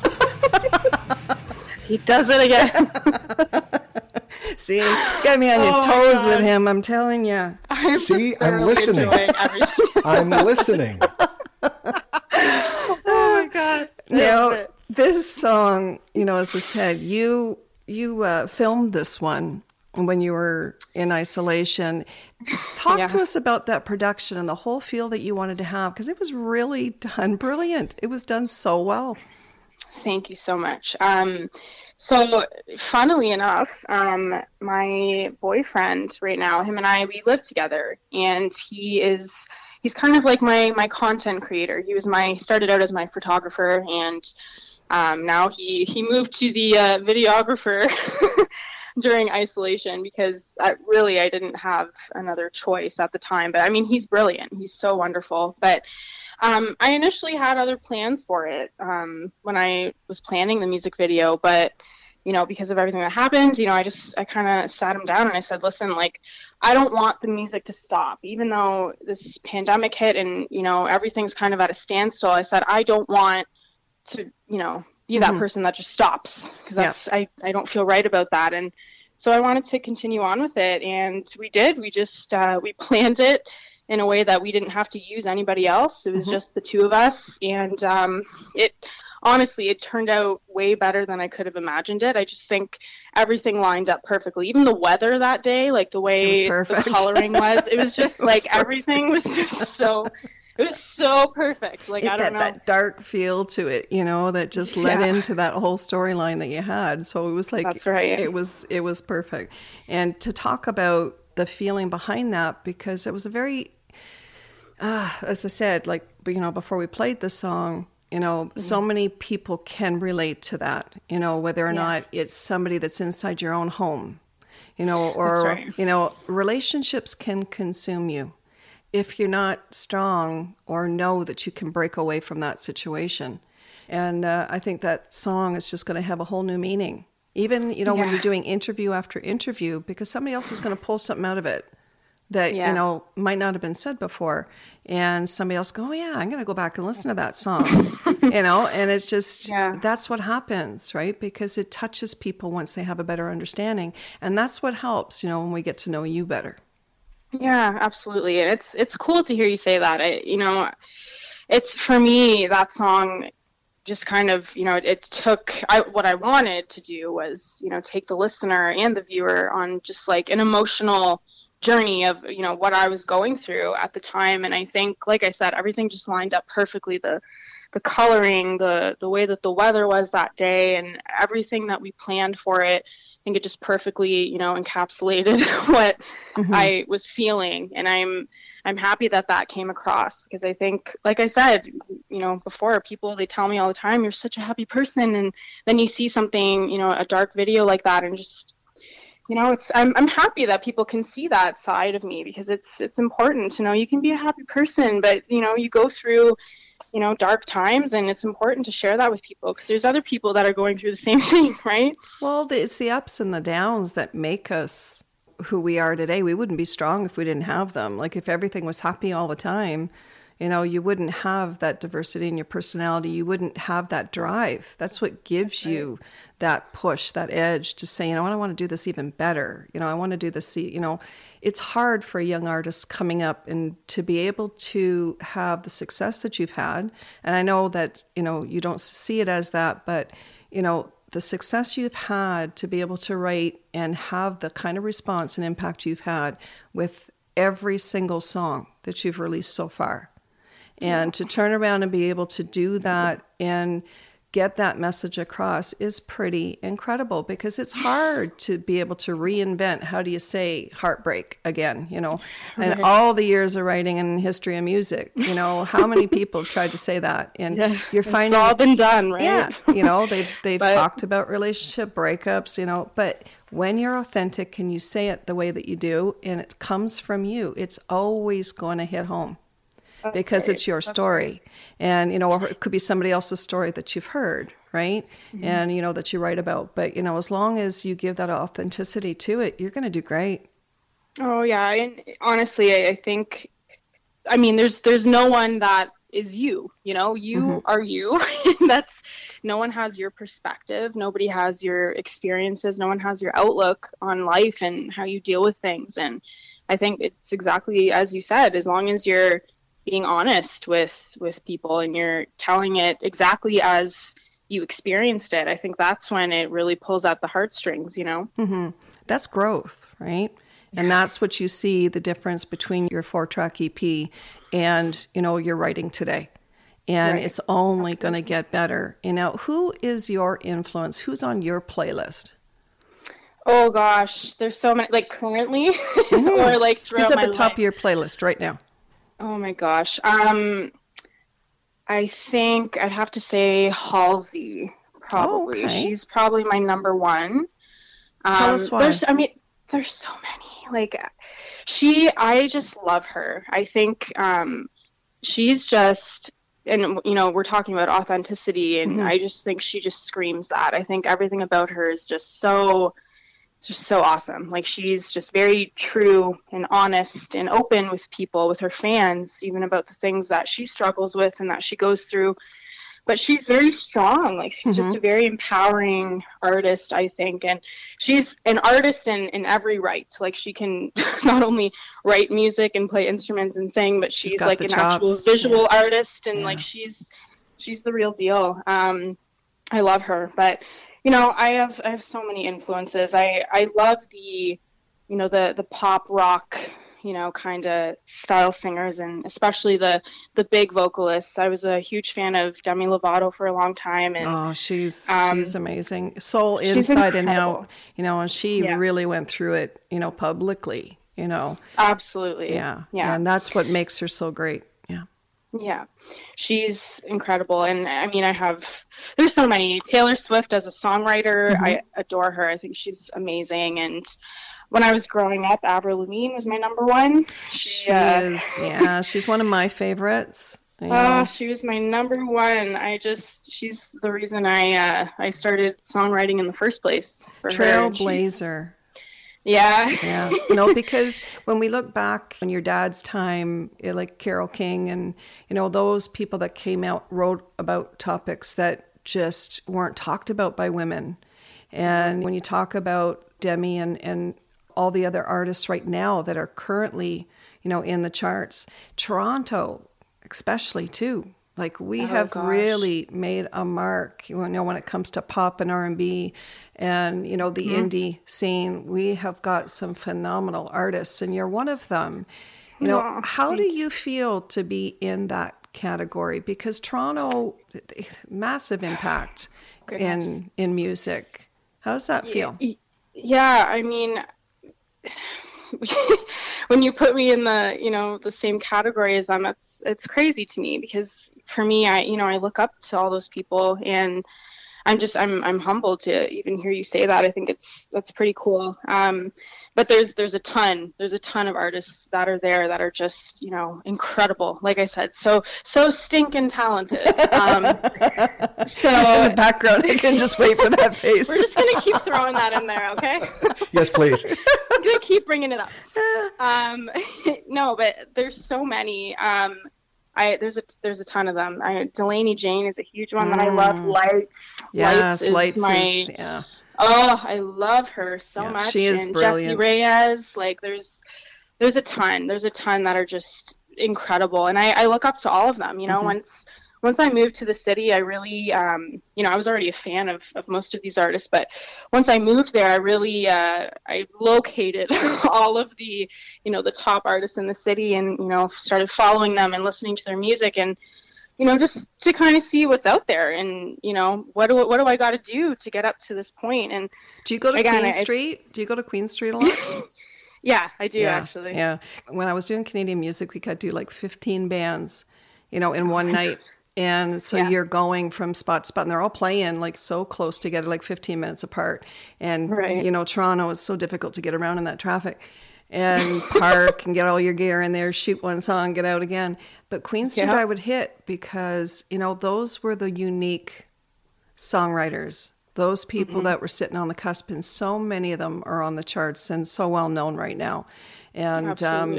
[SPEAKER 3] He does it again.
[SPEAKER 2] See, get me on your toes with him, I'm telling you.
[SPEAKER 1] I'm listening. I'm listening.
[SPEAKER 3] Oh my God.
[SPEAKER 2] Now, this song, as I said, you filmed this one when you were in isolation. Talk to us about that production and the whole feel that you wanted to have, because it was really done brilliant. It was done so well.
[SPEAKER 3] Thank you so much. So funnily enough, my boyfriend right now, him and I, we live together, and he's kind of like my content creator. He started out as my photographer, and now he moved to the videographer during isolation, because I didn't have another choice at the time. But I mean, he's brilliant. He's so wonderful. But I initially had other plans for it when I was planning the music video. But, because of everything that happened, I kind of sat him down and I said, listen, I don't want the music to stop. Even though this pandemic hit and, everything's kind of at a standstill, I said, I don't want to, be that person that just stops, because I don't feel right about that. And so I wanted to continue on with it, and we did. We just we planned it in a way that we didn't have to use anybody else. It was just the two of us, and it turned out way better than I could have imagined it. I just think everything lined up perfectly. Even the weather that day, the way the coloring was, it was just everything was just so. It was so perfect. I don't know.
[SPEAKER 2] That dark feel to it, that just led into that whole storyline that you had. So it was
[SPEAKER 3] that's right.
[SPEAKER 2] It was perfect. And to talk about the feeling behind that, because it was a very, as I said, before we played the song, so many people can relate to that, whether or not it's somebody that's inside your own home, or,
[SPEAKER 3] that's right.
[SPEAKER 2] Relationships can consume you if you're not strong or know that you can break away from that situation. And I think that song is just going to have a whole new meaning. Even, when you're doing interview after interview, because somebody else is going to pull something out of it that, might not have been said before. And somebody else go, oh yeah, I'm going to go back and listen to that song, and it's just, that's what happens, right? Because it touches people once they have a better understanding. And that's what helps, when we get to know you better.
[SPEAKER 3] Yeah, absolutely. And it's cool to hear you say that. It's for me, that song just kind of, it took, what I wanted to do was, take the listener and the viewer on just an emotional journey of, what I was going through at the time. And I think, like I said, everything just lined up perfectly. The coloring, the way that the weather was that day, and everything that we planned for it. I think it just perfectly, encapsulated what I was feeling. And I'm happy that came across, because I think, like I said, before, people, they tell me all the time, you're such a happy person. And then you see something, a dark video like that, and just, I'm happy that people can see that side of me, because it's important to know you can be a happy person, but, you go through, dark times, and it's important to share that with people, because there's other people that are going through the same thing, right?
[SPEAKER 2] Well, it's the ups and the downs that make us who we are today. We wouldn't be strong if we didn't have them. If everything was happy all the time, you wouldn't have that diversity in your personality. You wouldn't have that drive. That's what gives you that push, that edge to say, I want to do this even better. I want to do this. It's hard for a young artist coming up and to be able to have the success that you've had. And I know that, you don't see it as that, but, the success you've had to be able to write and have the kind of response and impact you've had with every single song that you've released so far. And to turn around and be able to do that and get that message across is pretty incredible, because it's hard to be able to reinvent, how do you say heartbreak again, you know, and all the years of writing and history of music, you know, how many people have tried to say that, and you're finding
[SPEAKER 3] it's all been done, right?
[SPEAKER 2] Yeah, you know, they've talked about relationship breakups, you know, but when you're authentic and you say it the way that you do, and it comes from you, it's always going to hit home. Because it's your story. And, you know, or it could be somebody else's story that you've heard, right? And, you know, that you write about. But, you know, as long as you give that authenticity to it, you're going to do great.
[SPEAKER 3] Oh, yeah. And honestly, I think, I mean, there's no one that is you, you know, you are you. No one has your perspective. Nobody has your experiences. No one has your outlook on life and how you deal with things. And I think it's exactly as you said, as long as you're being honest with people and you're telling it exactly as you experienced it, I think that's when it really pulls out the heartstrings, you know?
[SPEAKER 2] That's growth, right? And that's what you see the difference between your 4-track EP and, you know, your writing today. And it's only going to get better. You know, who is your influence? Who's on your playlist?
[SPEAKER 3] Oh gosh, there's so many, like currently or like throughout
[SPEAKER 2] Who's at
[SPEAKER 3] my
[SPEAKER 2] the top
[SPEAKER 3] life?
[SPEAKER 2] of your playlist right now?
[SPEAKER 3] Oh my gosh. I think I'd have to say Halsey, probably.
[SPEAKER 2] Okay.
[SPEAKER 3] She's probably my number one.
[SPEAKER 2] Tell us why.
[SPEAKER 3] There's so many. Like, I just love her. I think she's just, and you know, we're talking about authenticity, and I just think she just screams that. I think everything about her is just so awesome. Like, she's just very true and honest and open with people, with her fans, even about the things that she struggles with and that she goes through. But she's very strong. Like, she's just a very empowering artist, I think. And she's an artist in every right. Like, she can not only write music and play instruments and sing, but she's like an actual visual artist. And like, she's the real deal. I love her. But you know, I have so many influences. I love the, you know, the pop rock, you know, kind of style singers, and especially the big vocalists. I was a huge fan of Demi Lovato for a long time. And
[SPEAKER 2] she's amazing. Soul inside and out, you know, and she really went through it, you know, publicly, you know.
[SPEAKER 3] Absolutely.
[SPEAKER 2] Yeah. And that's what makes her so great.
[SPEAKER 3] Yeah, she's incredible. And I mean, there's so many. Taylor Swift as a songwriter, I adore her. I think she's amazing. And when I was growing up, Avril Lavigne was my number one. She is,
[SPEAKER 2] she's one of my favorites.
[SPEAKER 3] She was my number one. She's the reason I started songwriting in the first place. For
[SPEAKER 2] Trailblazer.
[SPEAKER 3] Yeah.
[SPEAKER 2] You know, because when we look back on your dad's time, like Carole King and, you know, those people that came out, wrote about topics that just weren't talked about by women. And when you talk about Demi and all the other artists right now that are currently, you know, in the charts, Toronto especially too. Like, we have really made a mark, you know, when it comes to pop and R&B and, you know, the indie scene. We have got some phenomenal artists, and you're one of them. You know, how do you feel to be in that category? Because Toronto, massive impact in music. How does that feel?
[SPEAKER 3] Yeah, I mean, when you put me in the, you know, the same category as them, it's crazy to me, because for me, I look up to all those people, and I'm humbled to even hear you say that. I think that's pretty cool. But there's a ton of artists that are there that are just, you know, incredible. Like I said, so stinking talented. So
[SPEAKER 2] just in the background, I can just wait for that face.
[SPEAKER 3] We're just gonna keep throwing that in there, okay?
[SPEAKER 1] Yes, please.
[SPEAKER 3] I'm gonna keep bringing it up. No, but there's so many. There's a ton of them. Delaney Jane is a huge one that I love. Lights.
[SPEAKER 2] Yes,
[SPEAKER 3] Lights is Oh, I love her so much.
[SPEAKER 2] She is
[SPEAKER 3] and
[SPEAKER 2] brilliant.
[SPEAKER 3] Jessie Reyes, like there's a ton that are just incredible, and I look up to all of them. You know, once I moved to the city, I really, you know, I was already a fan of most of these artists, but once I moved there, I really, I located all of the, you know, the top artists in the city, and, you know, started following them and listening to their music. And just to kind of see what's out there, and what do I got to do to get up to this point. And
[SPEAKER 2] do you go to Queen Street? Do you go to Queen Street a lot?
[SPEAKER 3] Yeah, I do actually.
[SPEAKER 2] Yeah, when I was doing Canadian Music Week, I'd do like 15 bands, in one night. And so you're going from spot to spot, and they're all playing like so close together, like 15 minutes apart. And, Toronto is so difficult to get around in that traffic and park and get all your gear in there, shoot one song, get out again. But Queen Street I would hit because, those were the unique songwriters, those people that were sitting on the cusp, and so many of them are on the charts and so well known right now. And,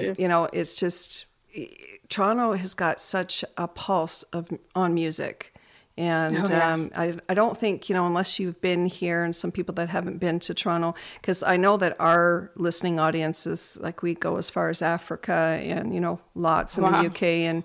[SPEAKER 2] it's just... Toronto has got such a pulse on music. And I don't think, unless you've been here, and some people that haven't been to Toronto, because I know that our listening audience is like, we go as far as Africa and, lots in the UK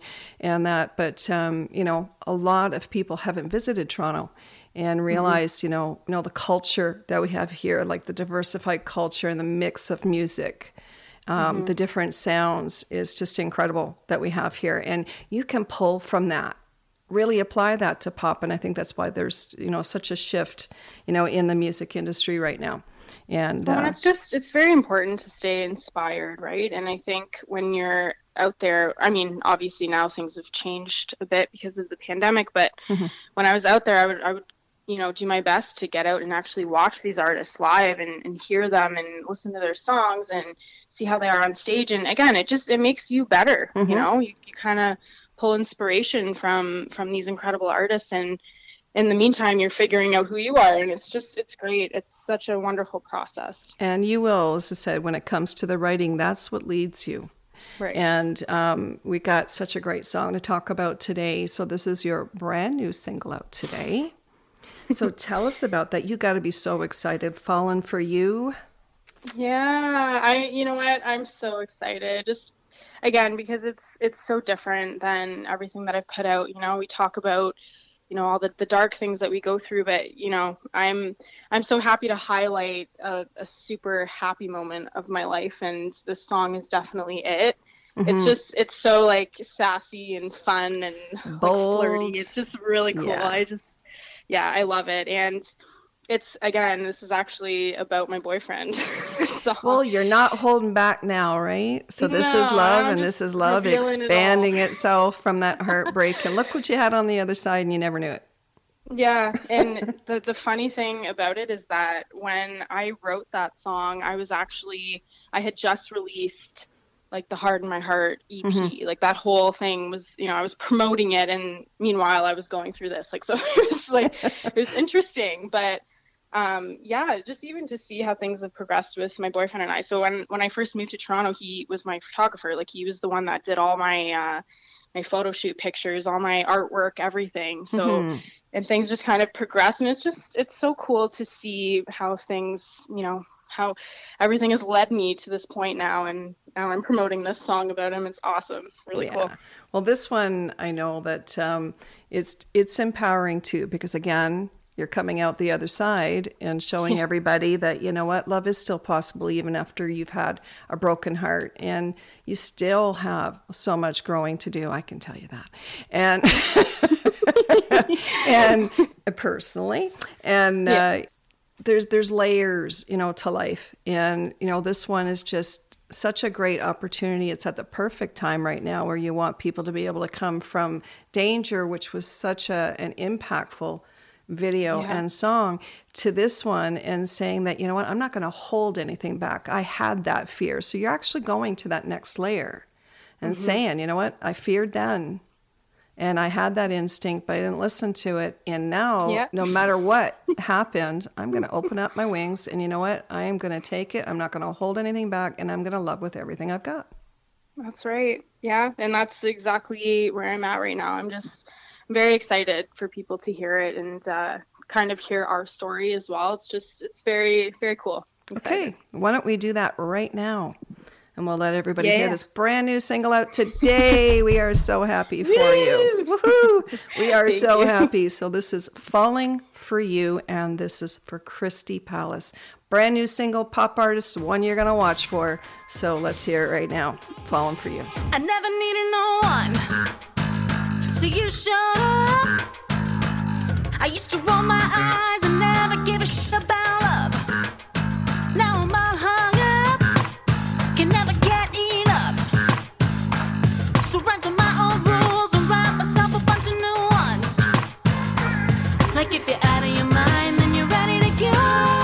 [SPEAKER 2] and that. But, a lot of people haven't visited Toronto and realized, the culture that we have here, like the diversified culture and the mix of music. The different sounds is just incredible that we have here. And you can pull from that, really apply that to pop. And I think that's why there's, such a shift, in the music industry right now. And
[SPEAKER 3] it's very important to stay inspired, right? And I think when you're out there, I mean, obviously now things have changed a bit because of the pandemic, but when I was out there, I would do my best to get out and actually watch these artists live and hear them and listen to their songs and see how they are on stage. And again, it makes you better. You kind of pull inspiration from these incredible artists. And in the meantime, you're figuring out who you are. And it's great. It's such a wonderful process.
[SPEAKER 2] And you will, as I said, when it comes to the writing, that's what leads you.
[SPEAKER 3] Right.
[SPEAKER 2] And we got such a great song to talk about today. So this is your brand new single out today. So tell us about that. You got to be so excited. Fallen for You.
[SPEAKER 3] Yeah, you know what? I'm so excited. Just again, because it's so different than everything that I've put out. We talk about, all the dark things that we go through, but I'm so happy to highlight a super happy moment of my life, and this song is definitely it. It's so like sassy and fun and like, flirty. It's just really cool. Yeah. I love it. And this is actually about my boyfriend. So,
[SPEAKER 2] well, you're not holding back now, right? So this is love, and this is love expanding itself from that heartbreak. And look what you had on the other side, and you never knew it.
[SPEAKER 3] Yeah. And the funny thing about it is that when I wrote that song, I had just released like the Heart in My Heart EP, like that whole thing was, I was promoting it, and meanwhile I was going through this, like, so it was like, it was interesting, but just even to see how things have progressed with my boyfriend and I. So when I first moved to Toronto, he was my photographer. Like, he was the one that did all my my photo shoot pictures, all my artwork, everything. So and things just kind of progressed, and it's so cool to see how things, how everything has led me to this point now, and now I'm promoting this song about him. It's awesome. Really cool.
[SPEAKER 2] Well, this one, I know that it's empowering too, because again, you're coming out the other side and showing everybody that, love is still possible even after you've had a broken heart, and you still have so much growing to do. I can tell you that. And, and personally, and, there's layers, to life. And, this one is just such a great opportunity. It's at the perfect time right now where you want people to be able to come from Danger, which was such an impactful video and song, to this one and saying that, I'm not going to hold anything back. I had that fear. So you're actually going to that next layer and saying, I feared then. And I had that instinct, but I didn't listen to it. And now, no matter what happened, I'm going to open up my wings. And you know what? I am going to take it. I'm not going to hold anything back. And I'm going to love with everything I've got.
[SPEAKER 3] That's right. Yeah. And that's exactly where I'm at right now. I'm very excited for people to hear it and kind of hear our story as well. It's very, very cool.
[SPEAKER 2] Okay. Why don't we do that right now? And we'll let everybody hear this brand new single out today. We are so happy for you. Woohoo! We are so happy. So this is Falling for You, and this is for Christy Palace. Brand new single, pop artist, one you're going to watch for. So let's hear it right now. Falling for You.
[SPEAKER 4] I never needed no one till you showed up. I used to roll my eyes and never give a shit about love. Now I'm all hung up, can never get enough. Surrender my own rules and write myself a bunch of new ones. Like if you're out of your mind, then you're ready to go.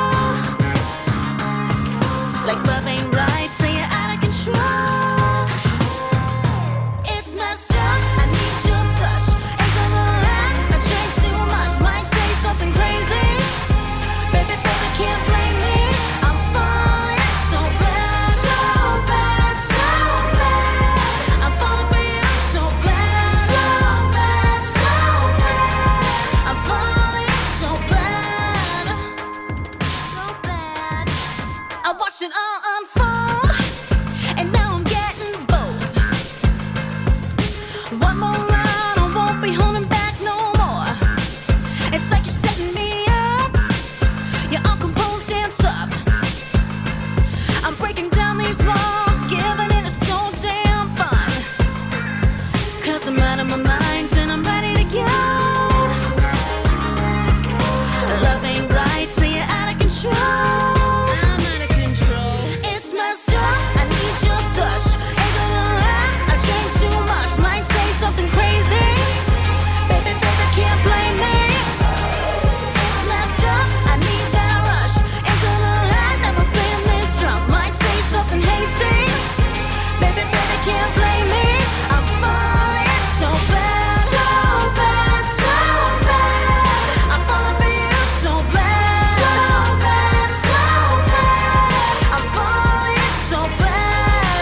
[SPEAKER 4] Like love ain't right, so you're out of control. It's messed up, I need your touch. Ain't gonna lie, I drank too much. Might say something crazy. Baby, baby, can't blame me. I'm falling so bad, so bad, so bad. I'm falling for you so bad, so bad, so bad. I'm falling so bad, so bad. I watched it all unfold, and now I'm getting bold. One more round, I won't be holding back no more. It's like you're setting me up, you're all composed and tough. I'm breaking down these walls, giving it is so damn fun. 'Cause I'm out of my mind and I'm ready to go. Love ain't right, so you're out of control. I'm out of control. It's messed up, I need your touch. Ain't gonna lie, I drank too much. Might say something crazy. Baby, baby, can't blame me. It's messed up, I need that rush. Ain't gonna lie, never been this drunk. Might say something hasty. Baby, baby, can't blame me. I'm falling so bad, so bad, so bad. I'm falling for you so bad, so bad, so bad. I'm falling so bad.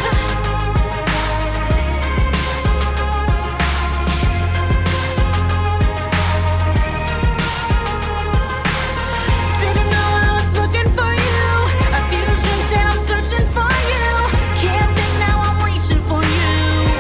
[SPEAKER 4] Didn't know I was looking for you. A few drinks and I'm searching for you. Can't think now, I'm reaching for you.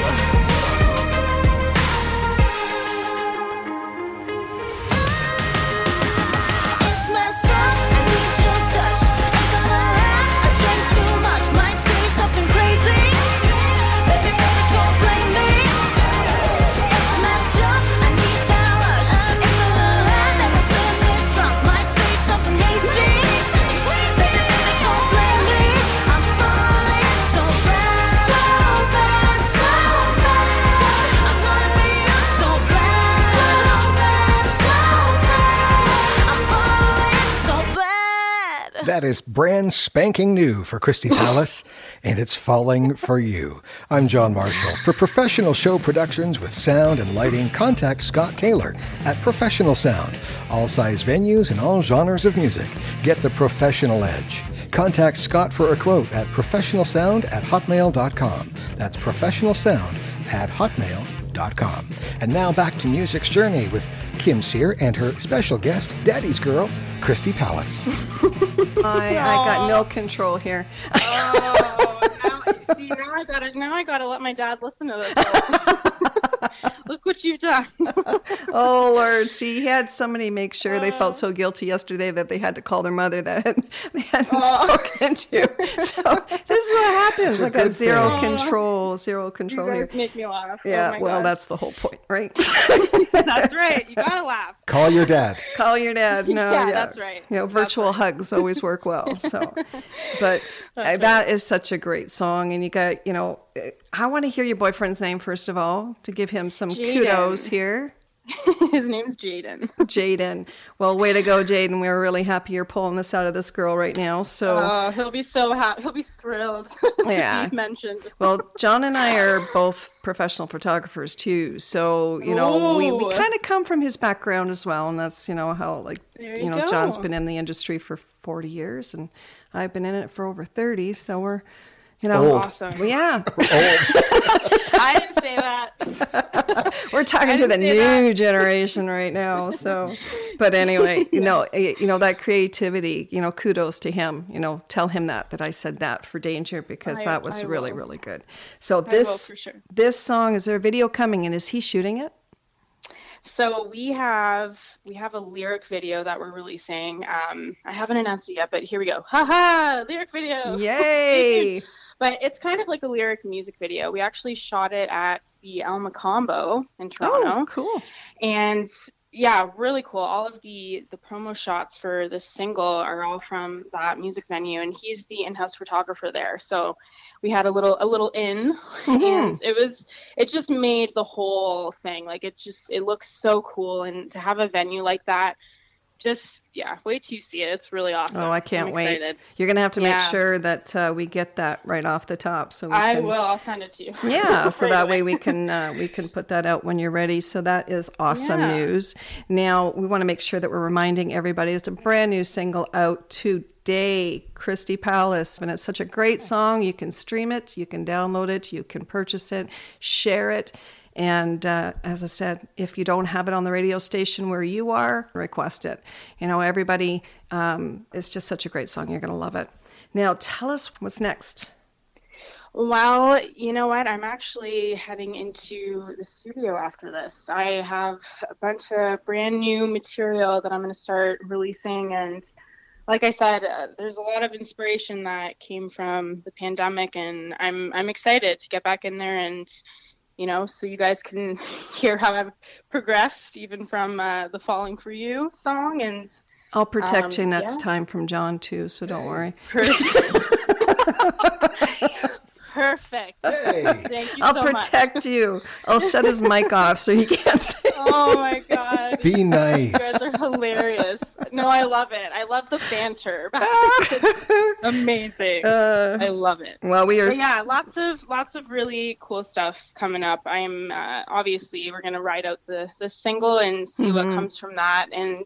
[SPEAKER 4] It's messed up, I need your touch. Ain't gonna lie, I drank too much. Might say something crazy. Baby, baby, don't blame me. It's messed up, I need that rush. Ain't gonna lie, never been this drunk. Might say something hasty. Baby, baby, don't blame me. I'm falling so bad, so bad, so bad. I'm gonna be so bad, so bad, so bad. I'm falling so bad.
[SPEAKER 1] That is brand spanking new for Christy Palace, and it's Falling for You. I'm John Marshall. For professional show productions with sound and lighting, contact Scott Taylor at Professional Sound. All size venues and all genres of music. Get the professional edge. Contact Scott for a quote at professionalsound@hotmail.com. That's professionalsound@hotmail.com. And now back to Music's Journey with Kim Sear and her special guest, Daddy's Girl, Christy Palace.
[SPEAKER 2] I got no control here.
[SPEAKER 3] Oh, now I gotta let my dad listen to this. Look what you've done.
[SPEAKER 2] Oh, Lord. See, he had somebody make sure they felt so guilty yesterday that they had to call their mother that they hadn't spoken to. So this is what happens. I got zero control
[SPEAKER 3] You
[SPEAKER 2] here.
[SPEAKER 3] guys make me laugh.
[SPEAKER 2] Yeah,
[SPEAKER 3] Oh my
[SPEAKER 2] well,
[SPEAKER 3] God.
[SPEAKER 2] that's the whole point, right?
[SPEAKER 3] That's right. You gotta laugh.
[SPEAKER 1] Call your dad.
[SPEAKER 2] Call your dad. No,
[SPEAKER 3] Yeah, that's right.
[SPEAKER 2] You know, virtual hugs always work well. So, but
[SPEAKER 3] That's
[SPEAKER 2] that is such a great song. And you got, you know, I want to hear your boyfriend's name, first of all, to give him some
[SPEAKER 3] Jaden.
[SPEAKER 2] kudos here.
[SPEAKER 3] His name's Jaden.
[SPEAKER 2] Jaden. Well, way to go, Jaden. We're really happy you're pulling this out of this girl right now. So,
[SPEAKER 3] He'll be so happy. He'll be thrilled.
[SPEAKER 2] Yeah.
[SPEAKER 3] You've mentioned.
[SPEAKER 2] well, John and I are both professional photographers too. So, you know, we
[SPEAKER 3] Ooh.
[SPEAKER 2] kind of come from his background as well. And that's, you know, how, like,
[SPEAKER 3] There
[SPEAKER 2] you
[SPEAKER 3] you
[SPEAKER 2] know,
[SPEAKER 3] go.
[SPEAKER 2] John's been in the industry for 40 years and I've been in it for over 30. So we're, you know,
[SPEAKER 1] Old.
[SPEAKER 3] Awesome.
[SPEAKER 2] well, yeah,
[SPEAKER 3] I didn't say that.
[SPEAKER 2] we're talking to the
[SPEAKER 3] didn't say
[SPEAKER 2] new generation right now. So, but anyway, you know, that creativity, you know, kudos to him, you know, tell him that I said that for Danger because that was
[SPEAKER 3] I
[SPEAKER 2] really,
[SPEAKER 3] will.
[SPEAKER 2] really good. So
[SPEAKER 3] will,
[SPEAKER 2] this,
[SPEAKER 3] for sure.
[SPEAKER 2] this song, is there a video coming and is he shooting it?
[SPEAKER 3] So we have a lyric video that we're releasing. I haven't announced it yet, but here we go. Haha, lyric video.
[SPEAKER 2] Yay!
[SPEAKER 3] But it's kind of like a lyric music video. We actually shot it at the El Macombo in Toronto.
[SPEAKER 2] Oh, cool.
[SPEAKER 3] And yeah, really cool. All of the promo shots for this single are all from that music venue, and he's the in-house photographer there. So we had a little in, and it just made the whole thing, like, it looks so cool. And to have a venue like that, just, yeah, wait till you see it. It's really awesome.
[SPEAKER 2] Oh, I can't wait. You're going to have to make sure that we get that right off the top. So
[SPEAKER 3] I will. I'll send it to you.
[SPEAKER 2] Yeah, so that way we can put that out when you're ready. So that is awesome news. Now, we want to make sure that we're reminding everybody it's a brand new single out today, Christy Palace. And it's such a great song. You can stream it, you can download it, you can purchase it, share it. And as I said, if you don't have it on the radio station where you are, request it. You know, everybody, it's just such a great song. You're going to love it. Now, tell us what's next.
[SPEAKER 3] Well, you know what? I'm actually heading into the studio after this. I have a bunch of brand new material that I'm going to start releasing. And like I said, there's a lot of inspiration that came from the pandemic. And I'm excited to get back in there and, you know, so you guys can hear how I've progressed, even from the Falling For You song. And
[SPEAKER 2] I'll protect you next time from John, too, so don't worry.
[SPEAKER 3] Perfect.
[SPEAKER 1] Hey.
[SPEAKER 3] Thank you
[SPEAKER 2] I'll
[SPEAKER 3] so
[SPEAKER 2] protect
[SPEAKER 3] much.
[SPEAKER 2] you. I'll shut his mic off so he can't say.
[SPEAKER 3] Oh, my God.
[SPEAKER 1] Be nice.
[SPEAKER 3] You guys are hilarious. No, I love it. I love the banter. It's amazing. I love it.
[SPEAKER 2] Well, we are.
[SPEAKER 3] But yeah, lots of really cool stuff coming up. I'm obviously we're gonna ride out the single and see what comes from that, and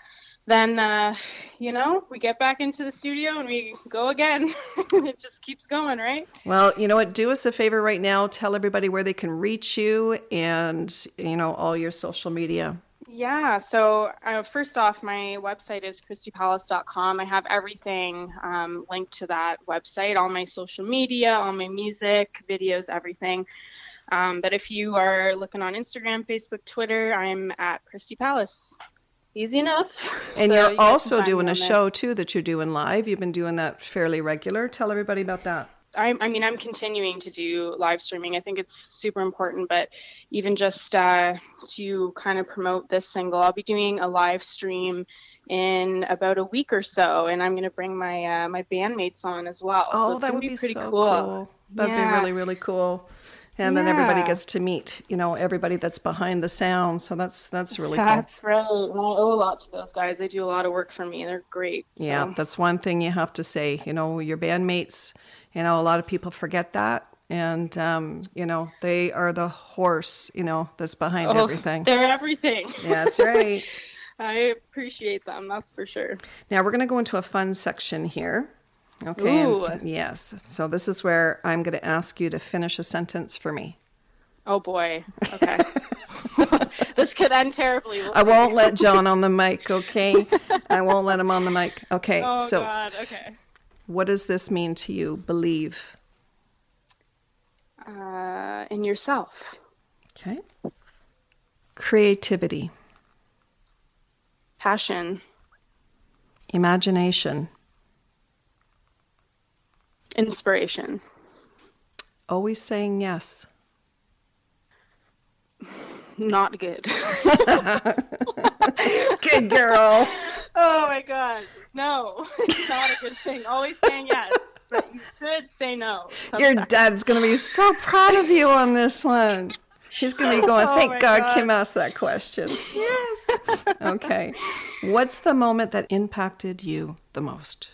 [SPEAKER 3] then you know, we get back into the studio and we go again. It just keeps going, right?
[SPEAKER 2] Well, you know what? Do us a favor right now. Tell everybody where they can reach you, and you know, all your social media.
[SPEAKER 3] Yeah, so first off, my website is christypalace.com. I have everything linked to that website, all my social media, all my music, videos, everything. But if you are looking on Instagram, Facebook, Twitter, I'm at Christy Palace. Easy enough.
[SPEAKER 2] And
[SPEAKER 3] So
[SPEAKER 2] you're
[SPEAKER 3] you guys
[SPEAKER 2] also
[SPEAKER 3] can find
[SPEAKER 2] doing
[SPEAKER 3] me
[SPEAKER 2] a
[SPEAKER 3] on there.
[SPEAKER 2] show, too, that you're doing live. You've been doing that fairly regular. Tell everybody about that.
[SPEAKER 3] I'm continuing to do live streaming. I think it's super important, but even just to kind of promote this single, I'll be doing a live stream in about a week or so, and I'm going to bring my my bandmates on as well.
[SPEAKER 2] Oh,
[SPEAKER 3] so it's
[SPEAKER 2] that
[SPEAKER 3] going
[SPEAKER 2] would
[SPEAKER 3] to
[SPEAKER 2] be
[SPEAKER 3] be pretty
[SPEAKER 2] so
[SPEAKER 3] cool.
[SPEAKER 2] That'd be really, really cool. And then everybody gets to meet, you know, everybody that's behind the sound. So that's really cool.
[SPEAKER 3] That's right. And I owe a lot to those guys. They do a lot of work for me. They're great.
[SPEAKER 2] Yeah,
[SPEAKER 3] So.
[SPEAKER 2] that's one thing you have to say. You know, your bandmates, you know, a lot of people forget that. And, you know, they are the horse, you know, that's behind everything.
[SPEAKER 3] They're everything.
[SPEAKER 2] Yeah, that's right.
[SPEAKER 3] I appreciate them. That's for sure.
[SPEAKER 2] Now we're going to go into a fun section here. Okay.
[SPEAKER 3] Ooh.
[SPEAKER 2] Yes. So this is where I'm going to ask you to finish a sentence for me.
[SPEAKER 3] Oh, boy. Okay. This could end terribly. We'll
[SPEAKER 2] I
[SPEAKER 3] see.
[SPEAKER 2] won't let John on the mic, okay? I won't let him on the mic. Okay.
[SPEAKER 3] Oh,
[SPEAKER 2] So
[SPEAKER 3] God. Okay.
[SPEAKER 2] what does this mean to you? Believe.
[SPEAKER 3] In yourself.
[SPEAKER 2] Okay. Creativity.
[SPEAKER 3] Passion.
[SPEAKER 2] Imagination.
[SPEAKER 3] Inspiration.
[SPEAKER 2] Always saying yes.
[SPEAKER 3] Not good.
[SPEAKER 2] Good girl.
[SPEAKER 3] Oh, my God. No. It's not a good thing. Always saying yes, but you should say no.
[SPEAKER 2] Your
[SPEAKER 3] sometimes.
[SPEAKER 2] dad's going to be so proud of you on this one. He's going to be going,
[SPEAKER 3] Oh
[SPEAKER 2] thank
[SPEAKER 3] my
[SPEAKER 2] God
[SPEAKER 3] God.
[SPEAKER 2] Kim asked that question. Yes. Okay. What's the moment that impacted you the most?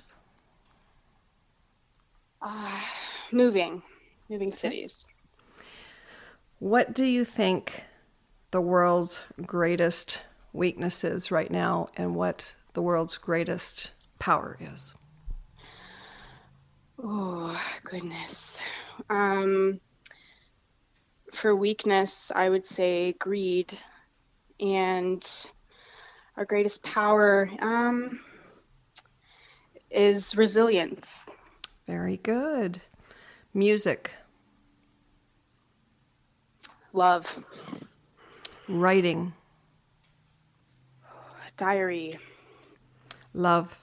[SPEAKER 3] Moving cities.
[SPEAKER 2] What do you think the world's greatest weakness is right now, and what the world's greatest power is?
[SPEAKER 3] Oh, goodness. For weakness, I would say greed. And our greatest power is resilience.
[SPEAKER 2] Very good. Music,
[SPEAKER 3] Love.
[SPEAKER 2] writing,
[SPEAKER 3] Diary.
[SPEAKER 2] Love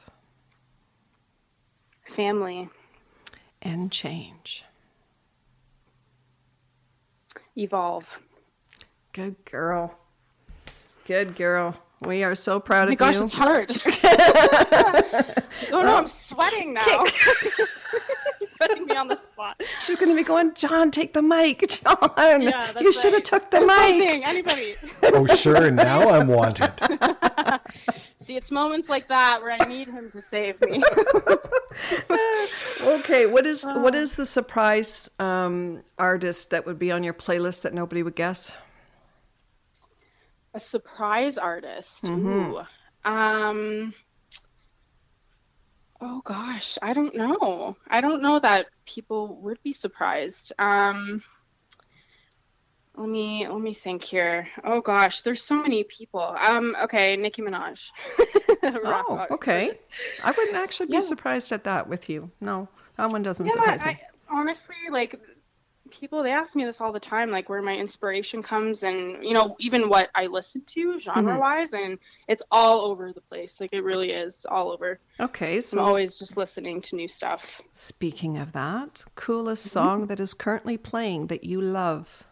[SPEAKER 3] Family.
[SPEAKER 2] and change.
[SPEAKER 3] Evolve.
[SPEAKER 2] Good girl. Good girl. We are so proud
[SPEAKER 3] Oh my
[SPEAKER 2] of
[SPEAKER 3] gosh,
[SPEAKER 2] you.
[SPEAKER 3] it's hard. Oh no, I'm sweating now. He's putting me on the spot.
[SPEAKER 2] She's going to be going, John, take the mic. John,
[SPEAKER 3] Yeah, that's
[SPEAKER 2] you should have
[SPEAKER 3] right.
[SPEAKER 2] took the
[SPEAKER 3] Say
[SPEAKER 2] mic.
[SPEAKER 3] something, anybody.
[SPEAKER 1] Oh, sure. Now I'm wanted.
[SPEAKER 3] See, it's moments like that where I need him to save me.
[SPEAKER 2] Okay, what is the surprise artist that would be on your playlist that nobody would guess?
[SPEAKER 3] A surprise artist.
[SPEAKER 2] Mm-hmm.
[SPEAKER 3] Ooh. Oh gosh, I don't know. I don't know that people would be surprised. Let me think here. Oh gosh, there's so many people. Okay, Nicki Minaj.
[SPEAKER 2] Oh, okay. I wouldn't actually be surprised at that with you. No, that one doesn't surprise me.
[SPEAKER 3] Honestly, like, people, they ask me this all the time, like where my inspiration comes, and even what I listen to genre wise, and it's all over the place. Like, it really is all over.
[SPEAKER 2] Okay, so
[SPEAKER 3] I'm always just listening to new stuff.
[SPEAKER 2] speaking of that, coolest song that is currently playing that you love?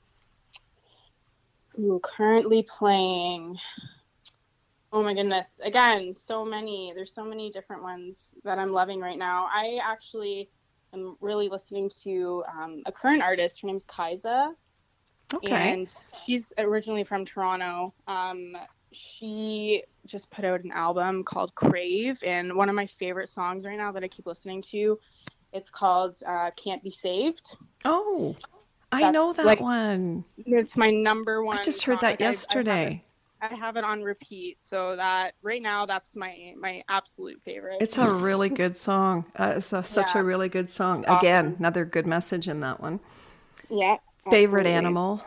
[SPEAKER 3] Ooh, currently playing. Oh my goodness. Again, so many. There's so many different ones that I'm loving right now. I actually am really listening to a current artist. Her name's Kaisa.
[SPEAKER 2] Okay.
[SPEAKER 3] And she's originally from Toronto. She just put out an album called Crave. And one of my favorite songs right now that I keep listening to, it's called Can't Be Saved.
[SPEAKER 2] Oh, I know
[SPEAKER 3] That's,
[SPEAKER 2] that
[SPEAKER 3] like,
[SPEAKER 2] one.
[SPEAKER 3] It's my number one.
[SPEAKER 2] I just heard
[SPEAKER 3] song.
[SPEAKER 2] that
[SPEAKER 3] Like,
[SPEAKER 2] yesterday.
[SPEAKER 3] I have it on repeat, so that right now that's my absolute favorite.
[SPEAKER 2] It's a really good song. Such a really good song.
[SPEAKER 3] It's awesome.
[SPEAKER 2] Again, another good message in that one.
[SPEAKER 3] Yeah.
[SPEAKER 2] Favorite
[SPEAKER 3] absolutely.
[SPEAKER 2] animal?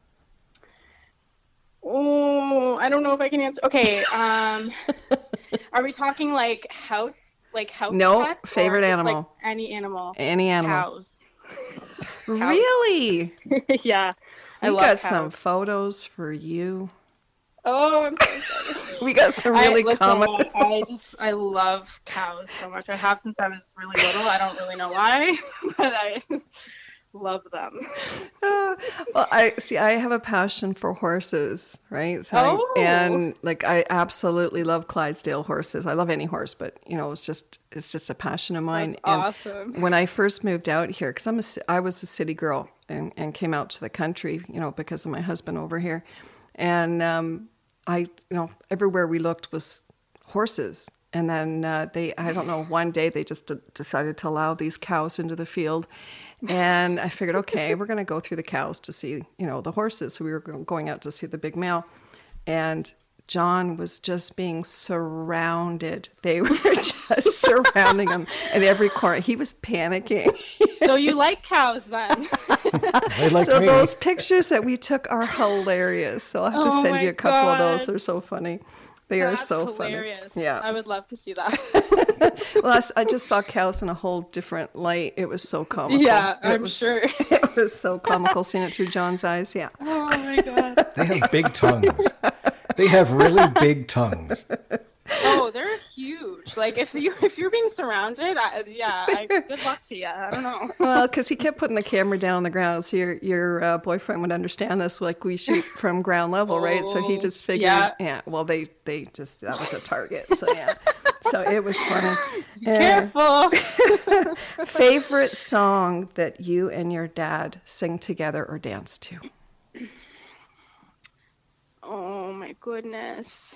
[SPEAKER 3] Oh, I don't know if I can answer. Okay, are we talking like house
[SPEAKER 2] No,
[SPEAKER 3] pets, or
[SPEAKER 2] favorite
[SPEAKER 3] just,
[SPEAKER 2] animal.
[SPEAKER 3] like, any animal?
[SPEAKER 2] Any animal.
[SPEAKER 3] Cows.
[SPEAKER 2] Really?
[SPEAKER 3] Yeah, I
[SPEAKER 2] We
[SPEAKER 3] love
[SPEAKER 2] got
[SPEAKER 3] cows.
[SPEAKER 2] some photos for you.
[SPEAKER 3] Oh, I'm so excited.
[SPEAKER 2] We got some really comical.
[SPEAKER 3] I love cows so much. I have since I was really little. I don't really know why, but I love them.
[SPEAKER 2] Well, I have a passion for horses, right? So
[SPEAKER 3] Oh.
[SPEAKER 2] I absolutely love Clydesdale horses. I love any horse, but it's just a passion of mine.
[SPEAKER 3] That's
[SPEAKER 2] And
[SPEAKER 3] awesome.
[SPEAKER 2] when I first moved out here, because I was a city girl and came out to the country, because of my husband over here, and everywhere we looked was horses. And then I don't know, one day they just decided to allow these cows into the field. And I figured, okay, we're going to go through the cows to see, the horses. So we were going out to see the big male. And John was just being surrounded. They were just surrounding him at every corner. He was panicking.
[SPEAKER 3] So you like cows then?
[SPEAKER 1] They like
[SPEAKER 2] So
[SPEAKER 1] me.
[SPEAKER 2] those pictures that we took are hilarious. So I'll have to
[SPEAKER 3] Oh
[SPEAKER 2] send
[SPEAKER 3] my
[SPEAKER 2] you a couple of those.
[SPEAKER 3] God.
[SPEAKER 2] They're so funny. They are
[SPEAKER 3] That's
[SPEAKER 2] so
[SPEAKER 3] hilarious.
[SPEAKER 2] funny. Yeah.
[SPEAKER 3] I would love to see that.
[SPEAKER 2] Well, I just saw cows in a whole different light. It was so comical.
[SPEAKER 3] Yeah,
[SPEAKER 2] It
[SPEAKER 3] I'm
[SPEAKER 2] was-
[SPEAKER 3] sure.
[SPEAKER 2] It was so comical seeing it through John's eyes. Yeah.
[SPEAKER 3] Oh my god.
[SPEAKER 1] They have big tongues. They have really big tongues.
[SPEAKER 3] Oh, they're huge. Like if you're being surrounded, good luck to you. I don't know.
[SPEAKER 2] Well, because he kept putting the camera down on the ground, so your boyfriend would understand this. Like we shoot from ground level, right? So he just figured,
[SPEAKER 3] yeah.
[SPEAKER 2] Well, they just that was a target. So yeah. So it was funny.
[SPEAKER 3] Careful.
[SPEAKER 2] Favorite song that you and your dad sing together or dance to?
[SPEAKER 3] Oh my goodness.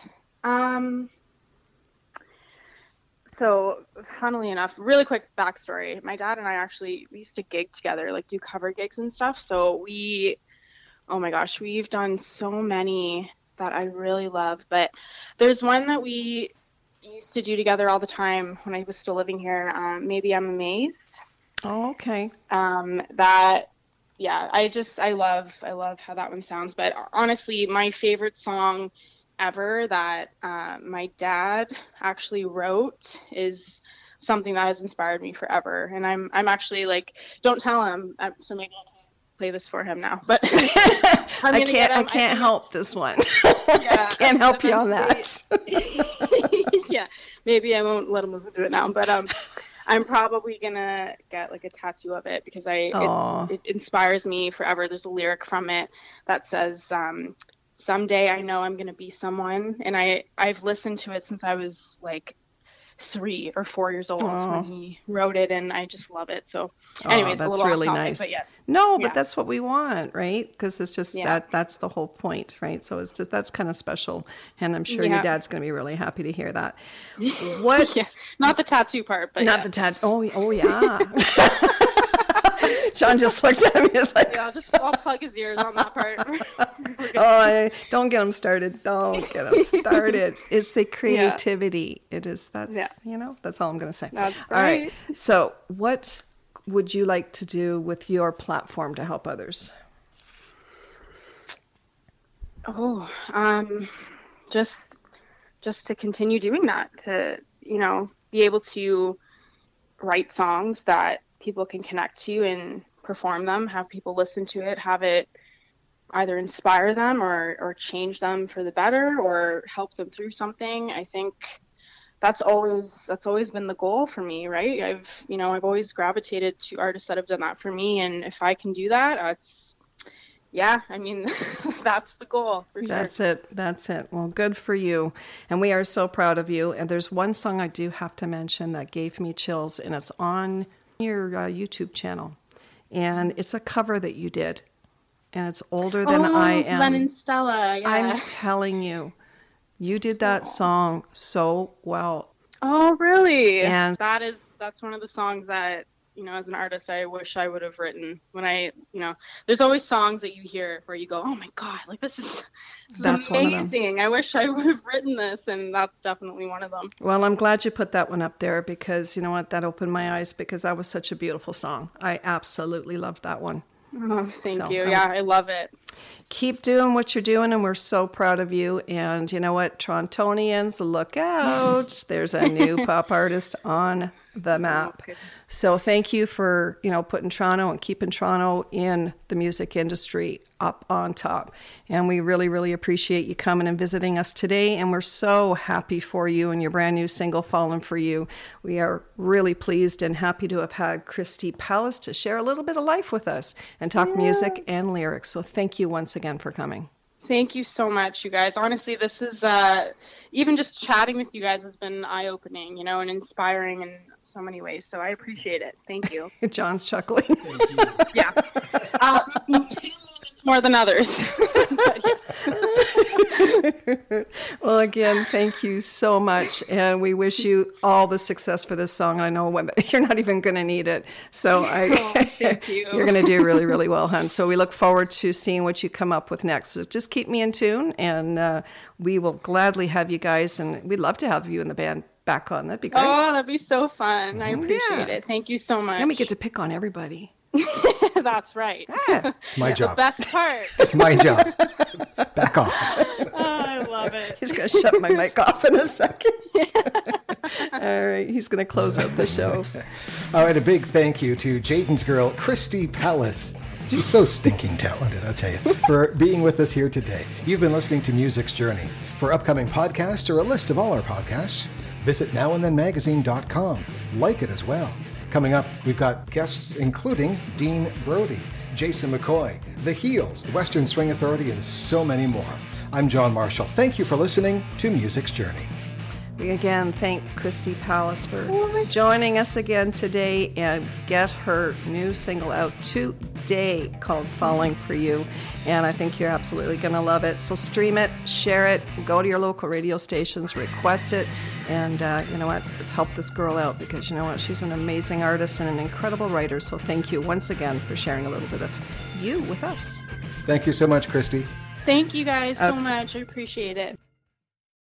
[SPEAKER 3] So, funnily enough, really quick backstory. My dad and I we used to gig together, like do cover gigs and stuff. So oh my gosh, we've done so many that I really love. But there's one that we used to do together all the time when I was still living here. Maybe I'm Amazed.
[SPEAKER 2] Oh, okay.
[SPEAKER 3] I love how that one sounds. But honestly, my favorite song ever that my dad actually wrote is something that has inspired me forever. And I'm actually like, don't tell him. So maybe I'll play this for him now, but
[SPEAKER 2] I can't help this one.
[SPEAKER 3] Yeah,
[SPEAKER 2] I can't help you on that.
[SPEAKER 3] Yeah, maybe I won't let him listen to it now, but I'm probably gonna get like a tattoo of it because it inspires me forever. There's a lyric from it that says, someday I know I'm gonna be someone, and I've listened to it since I was like 3 or 4 years old when he wrote it, and I just love it. So anyways,
[SPEAKER 2] that's
[SPEAKER 3] a little
[SPEAKER 2] really
[SPEAKER 3] off topic,
[SPEAKER 2] nice.
[SPEAKER 3] but yes.
[SPEAKER 2] No,
[SPEAKER 3] Yeah.
[SPEAKER 2] but that's what we want, right? Because it's just that's the whole point, right? So it's just, that's kind of special, and I'm sure your dad's going to be really happy to hear that. What?
[SPEAKER 3] Yeah. Not the tattoo part, but
[SPEAKER 2] Not the tattoo. Oh yeah. John just looked at me. It's like,
[SPEAKER 3] yeah, I'll plug his ears on that part.
[SPEAKER 2] don't get him started. Don't get him started. It's the creativity. It is. That's that's all I'm going to say.
[SPEAKER 3] That's
[SPEAKER 2] all right.
[SPEAKER 3] right.
[SPEAKER 2] So, what would you like to do with your platform to help others?
[SPEAKER 3] Oh, just to continue doing that, to be able to write songs that people can connect to and perform them, have people listen to it, have it either inspire them or change them for the better or help them through something. I think that's always been the goal for me, right? I've always gravitated to artists that have done that for me, and if I can do that, that's the goal for sure.
[SPEAKER 2] That's it. Well, good for you. And we are so proud of you. And there's one song I do have to mention that gave me chills, and it's on your YouTube channel. And it's a cover that you did. And it's older than I am.
[SPEAKER 3] Lennon Stella, yeah.
[SPEAKER 2] I'm telling you, you did that song so well.
[SPEAKER 3] Oh, really?
[SPEAKER 2] And
[SPEAKER 3] that's one of the songs that, as an artist, I wish I would have written. When there's always songs that you hear where you go, oh my God, like this is amazing. I wish I would have written this, and that's definitely one of them.
[SPEAKER 2] Well, I'm glad you put that one up there because you know what? That opened my eyes because that was such a beautiful song. I absolutely loved that one.
[SPEAKER 3] Oh, thank you. Yeah, I love it.
[SPEAKER 2] Keep doing what you're doing, and we're so proud of you. And you know what, Torontonians, look out. There's a new pop artist on the map.
[SPEAKER 3] Oh,
[SPEAKER 2] so thank you for, putting Toronto and keeping Toronto in the music industry up on top. And we really, really appreciate you coming and visiting us today. And we're so happy for you and your brand new single, Fallen for You. We are really pleased and happy to have had Christy Palace to share a little bit of life with us and talk music and lyrics. So thank you once again for coming.
[SPEAKER 3] Thank you so much, you guys. Honestly, this is, even just chatting with you guys has been eye-opening, and inspiring in so many ways. So I appreciate it. Thank you.
[SPEAKER 2] John's chuckling.
[SPEAKER 3] Yeah. It's more than others.
[SPEAKER 2] Well, again, thank you so much. And we wish you all the success for this song. I know you're not even going to need it. So
[SPEAKER 3] thank you.
[SPEAKER 2] You're going to do really, really well, hon. So we look forward to seeing what you come up with next. So just keep me in tune, and we will gladly have you guys. And we'd love to have you in the band back on. That'd be great.
[SPEAKER 3] Oh, that'd be so fun. I appreciate it. Thank you so much.
[SPEAKER 2] Then we get to pick on everybody.
[SPEAKER 3] That's right.
[SPEAKER 2] Yeah.
[SPEAKER 1] It's my job.
[SPEAKER 3] The best part.
[SPEAKER 1] It's my job. Back off.
[SPEAKER 3] Oh, I love it.
[SPEAKER 2] He's going to shut my mic off in a second. All right. He's going to close out the show.
[SPEAKER 1] All right. A big thank you to Jayden's girl, Christy Palace. She's so stinking talented, I'll tell you, for being with us here today. You've been listening to Music's Journey. For upcoming podcasts or a list of all our podcasts, visit nowandthenmagazine.com. Like it as well. Coming up, we've got guests including Dean Brody, Jason McCoy, The Heels, the Western Swing Authority, and so many more. I'm John Marshall. Thank you for listening to Music's Journey.
[SPEAKER 2] We again thank Christy Palace for joining us again today, and get her new single out today called Falling for You. And I think you're absolutely going to love it. So stream it, share it, go to your local radio stations, request it. And you know what? Let's help this girl out, because you know what? She's an amazing artist and an incredible writer. So thank you once again for sharing a little bit of you with us.
[SPEAKER 1] Thank you so much, Christy.
[SPEAKER 3] Thank you guys so much. I appreciate it.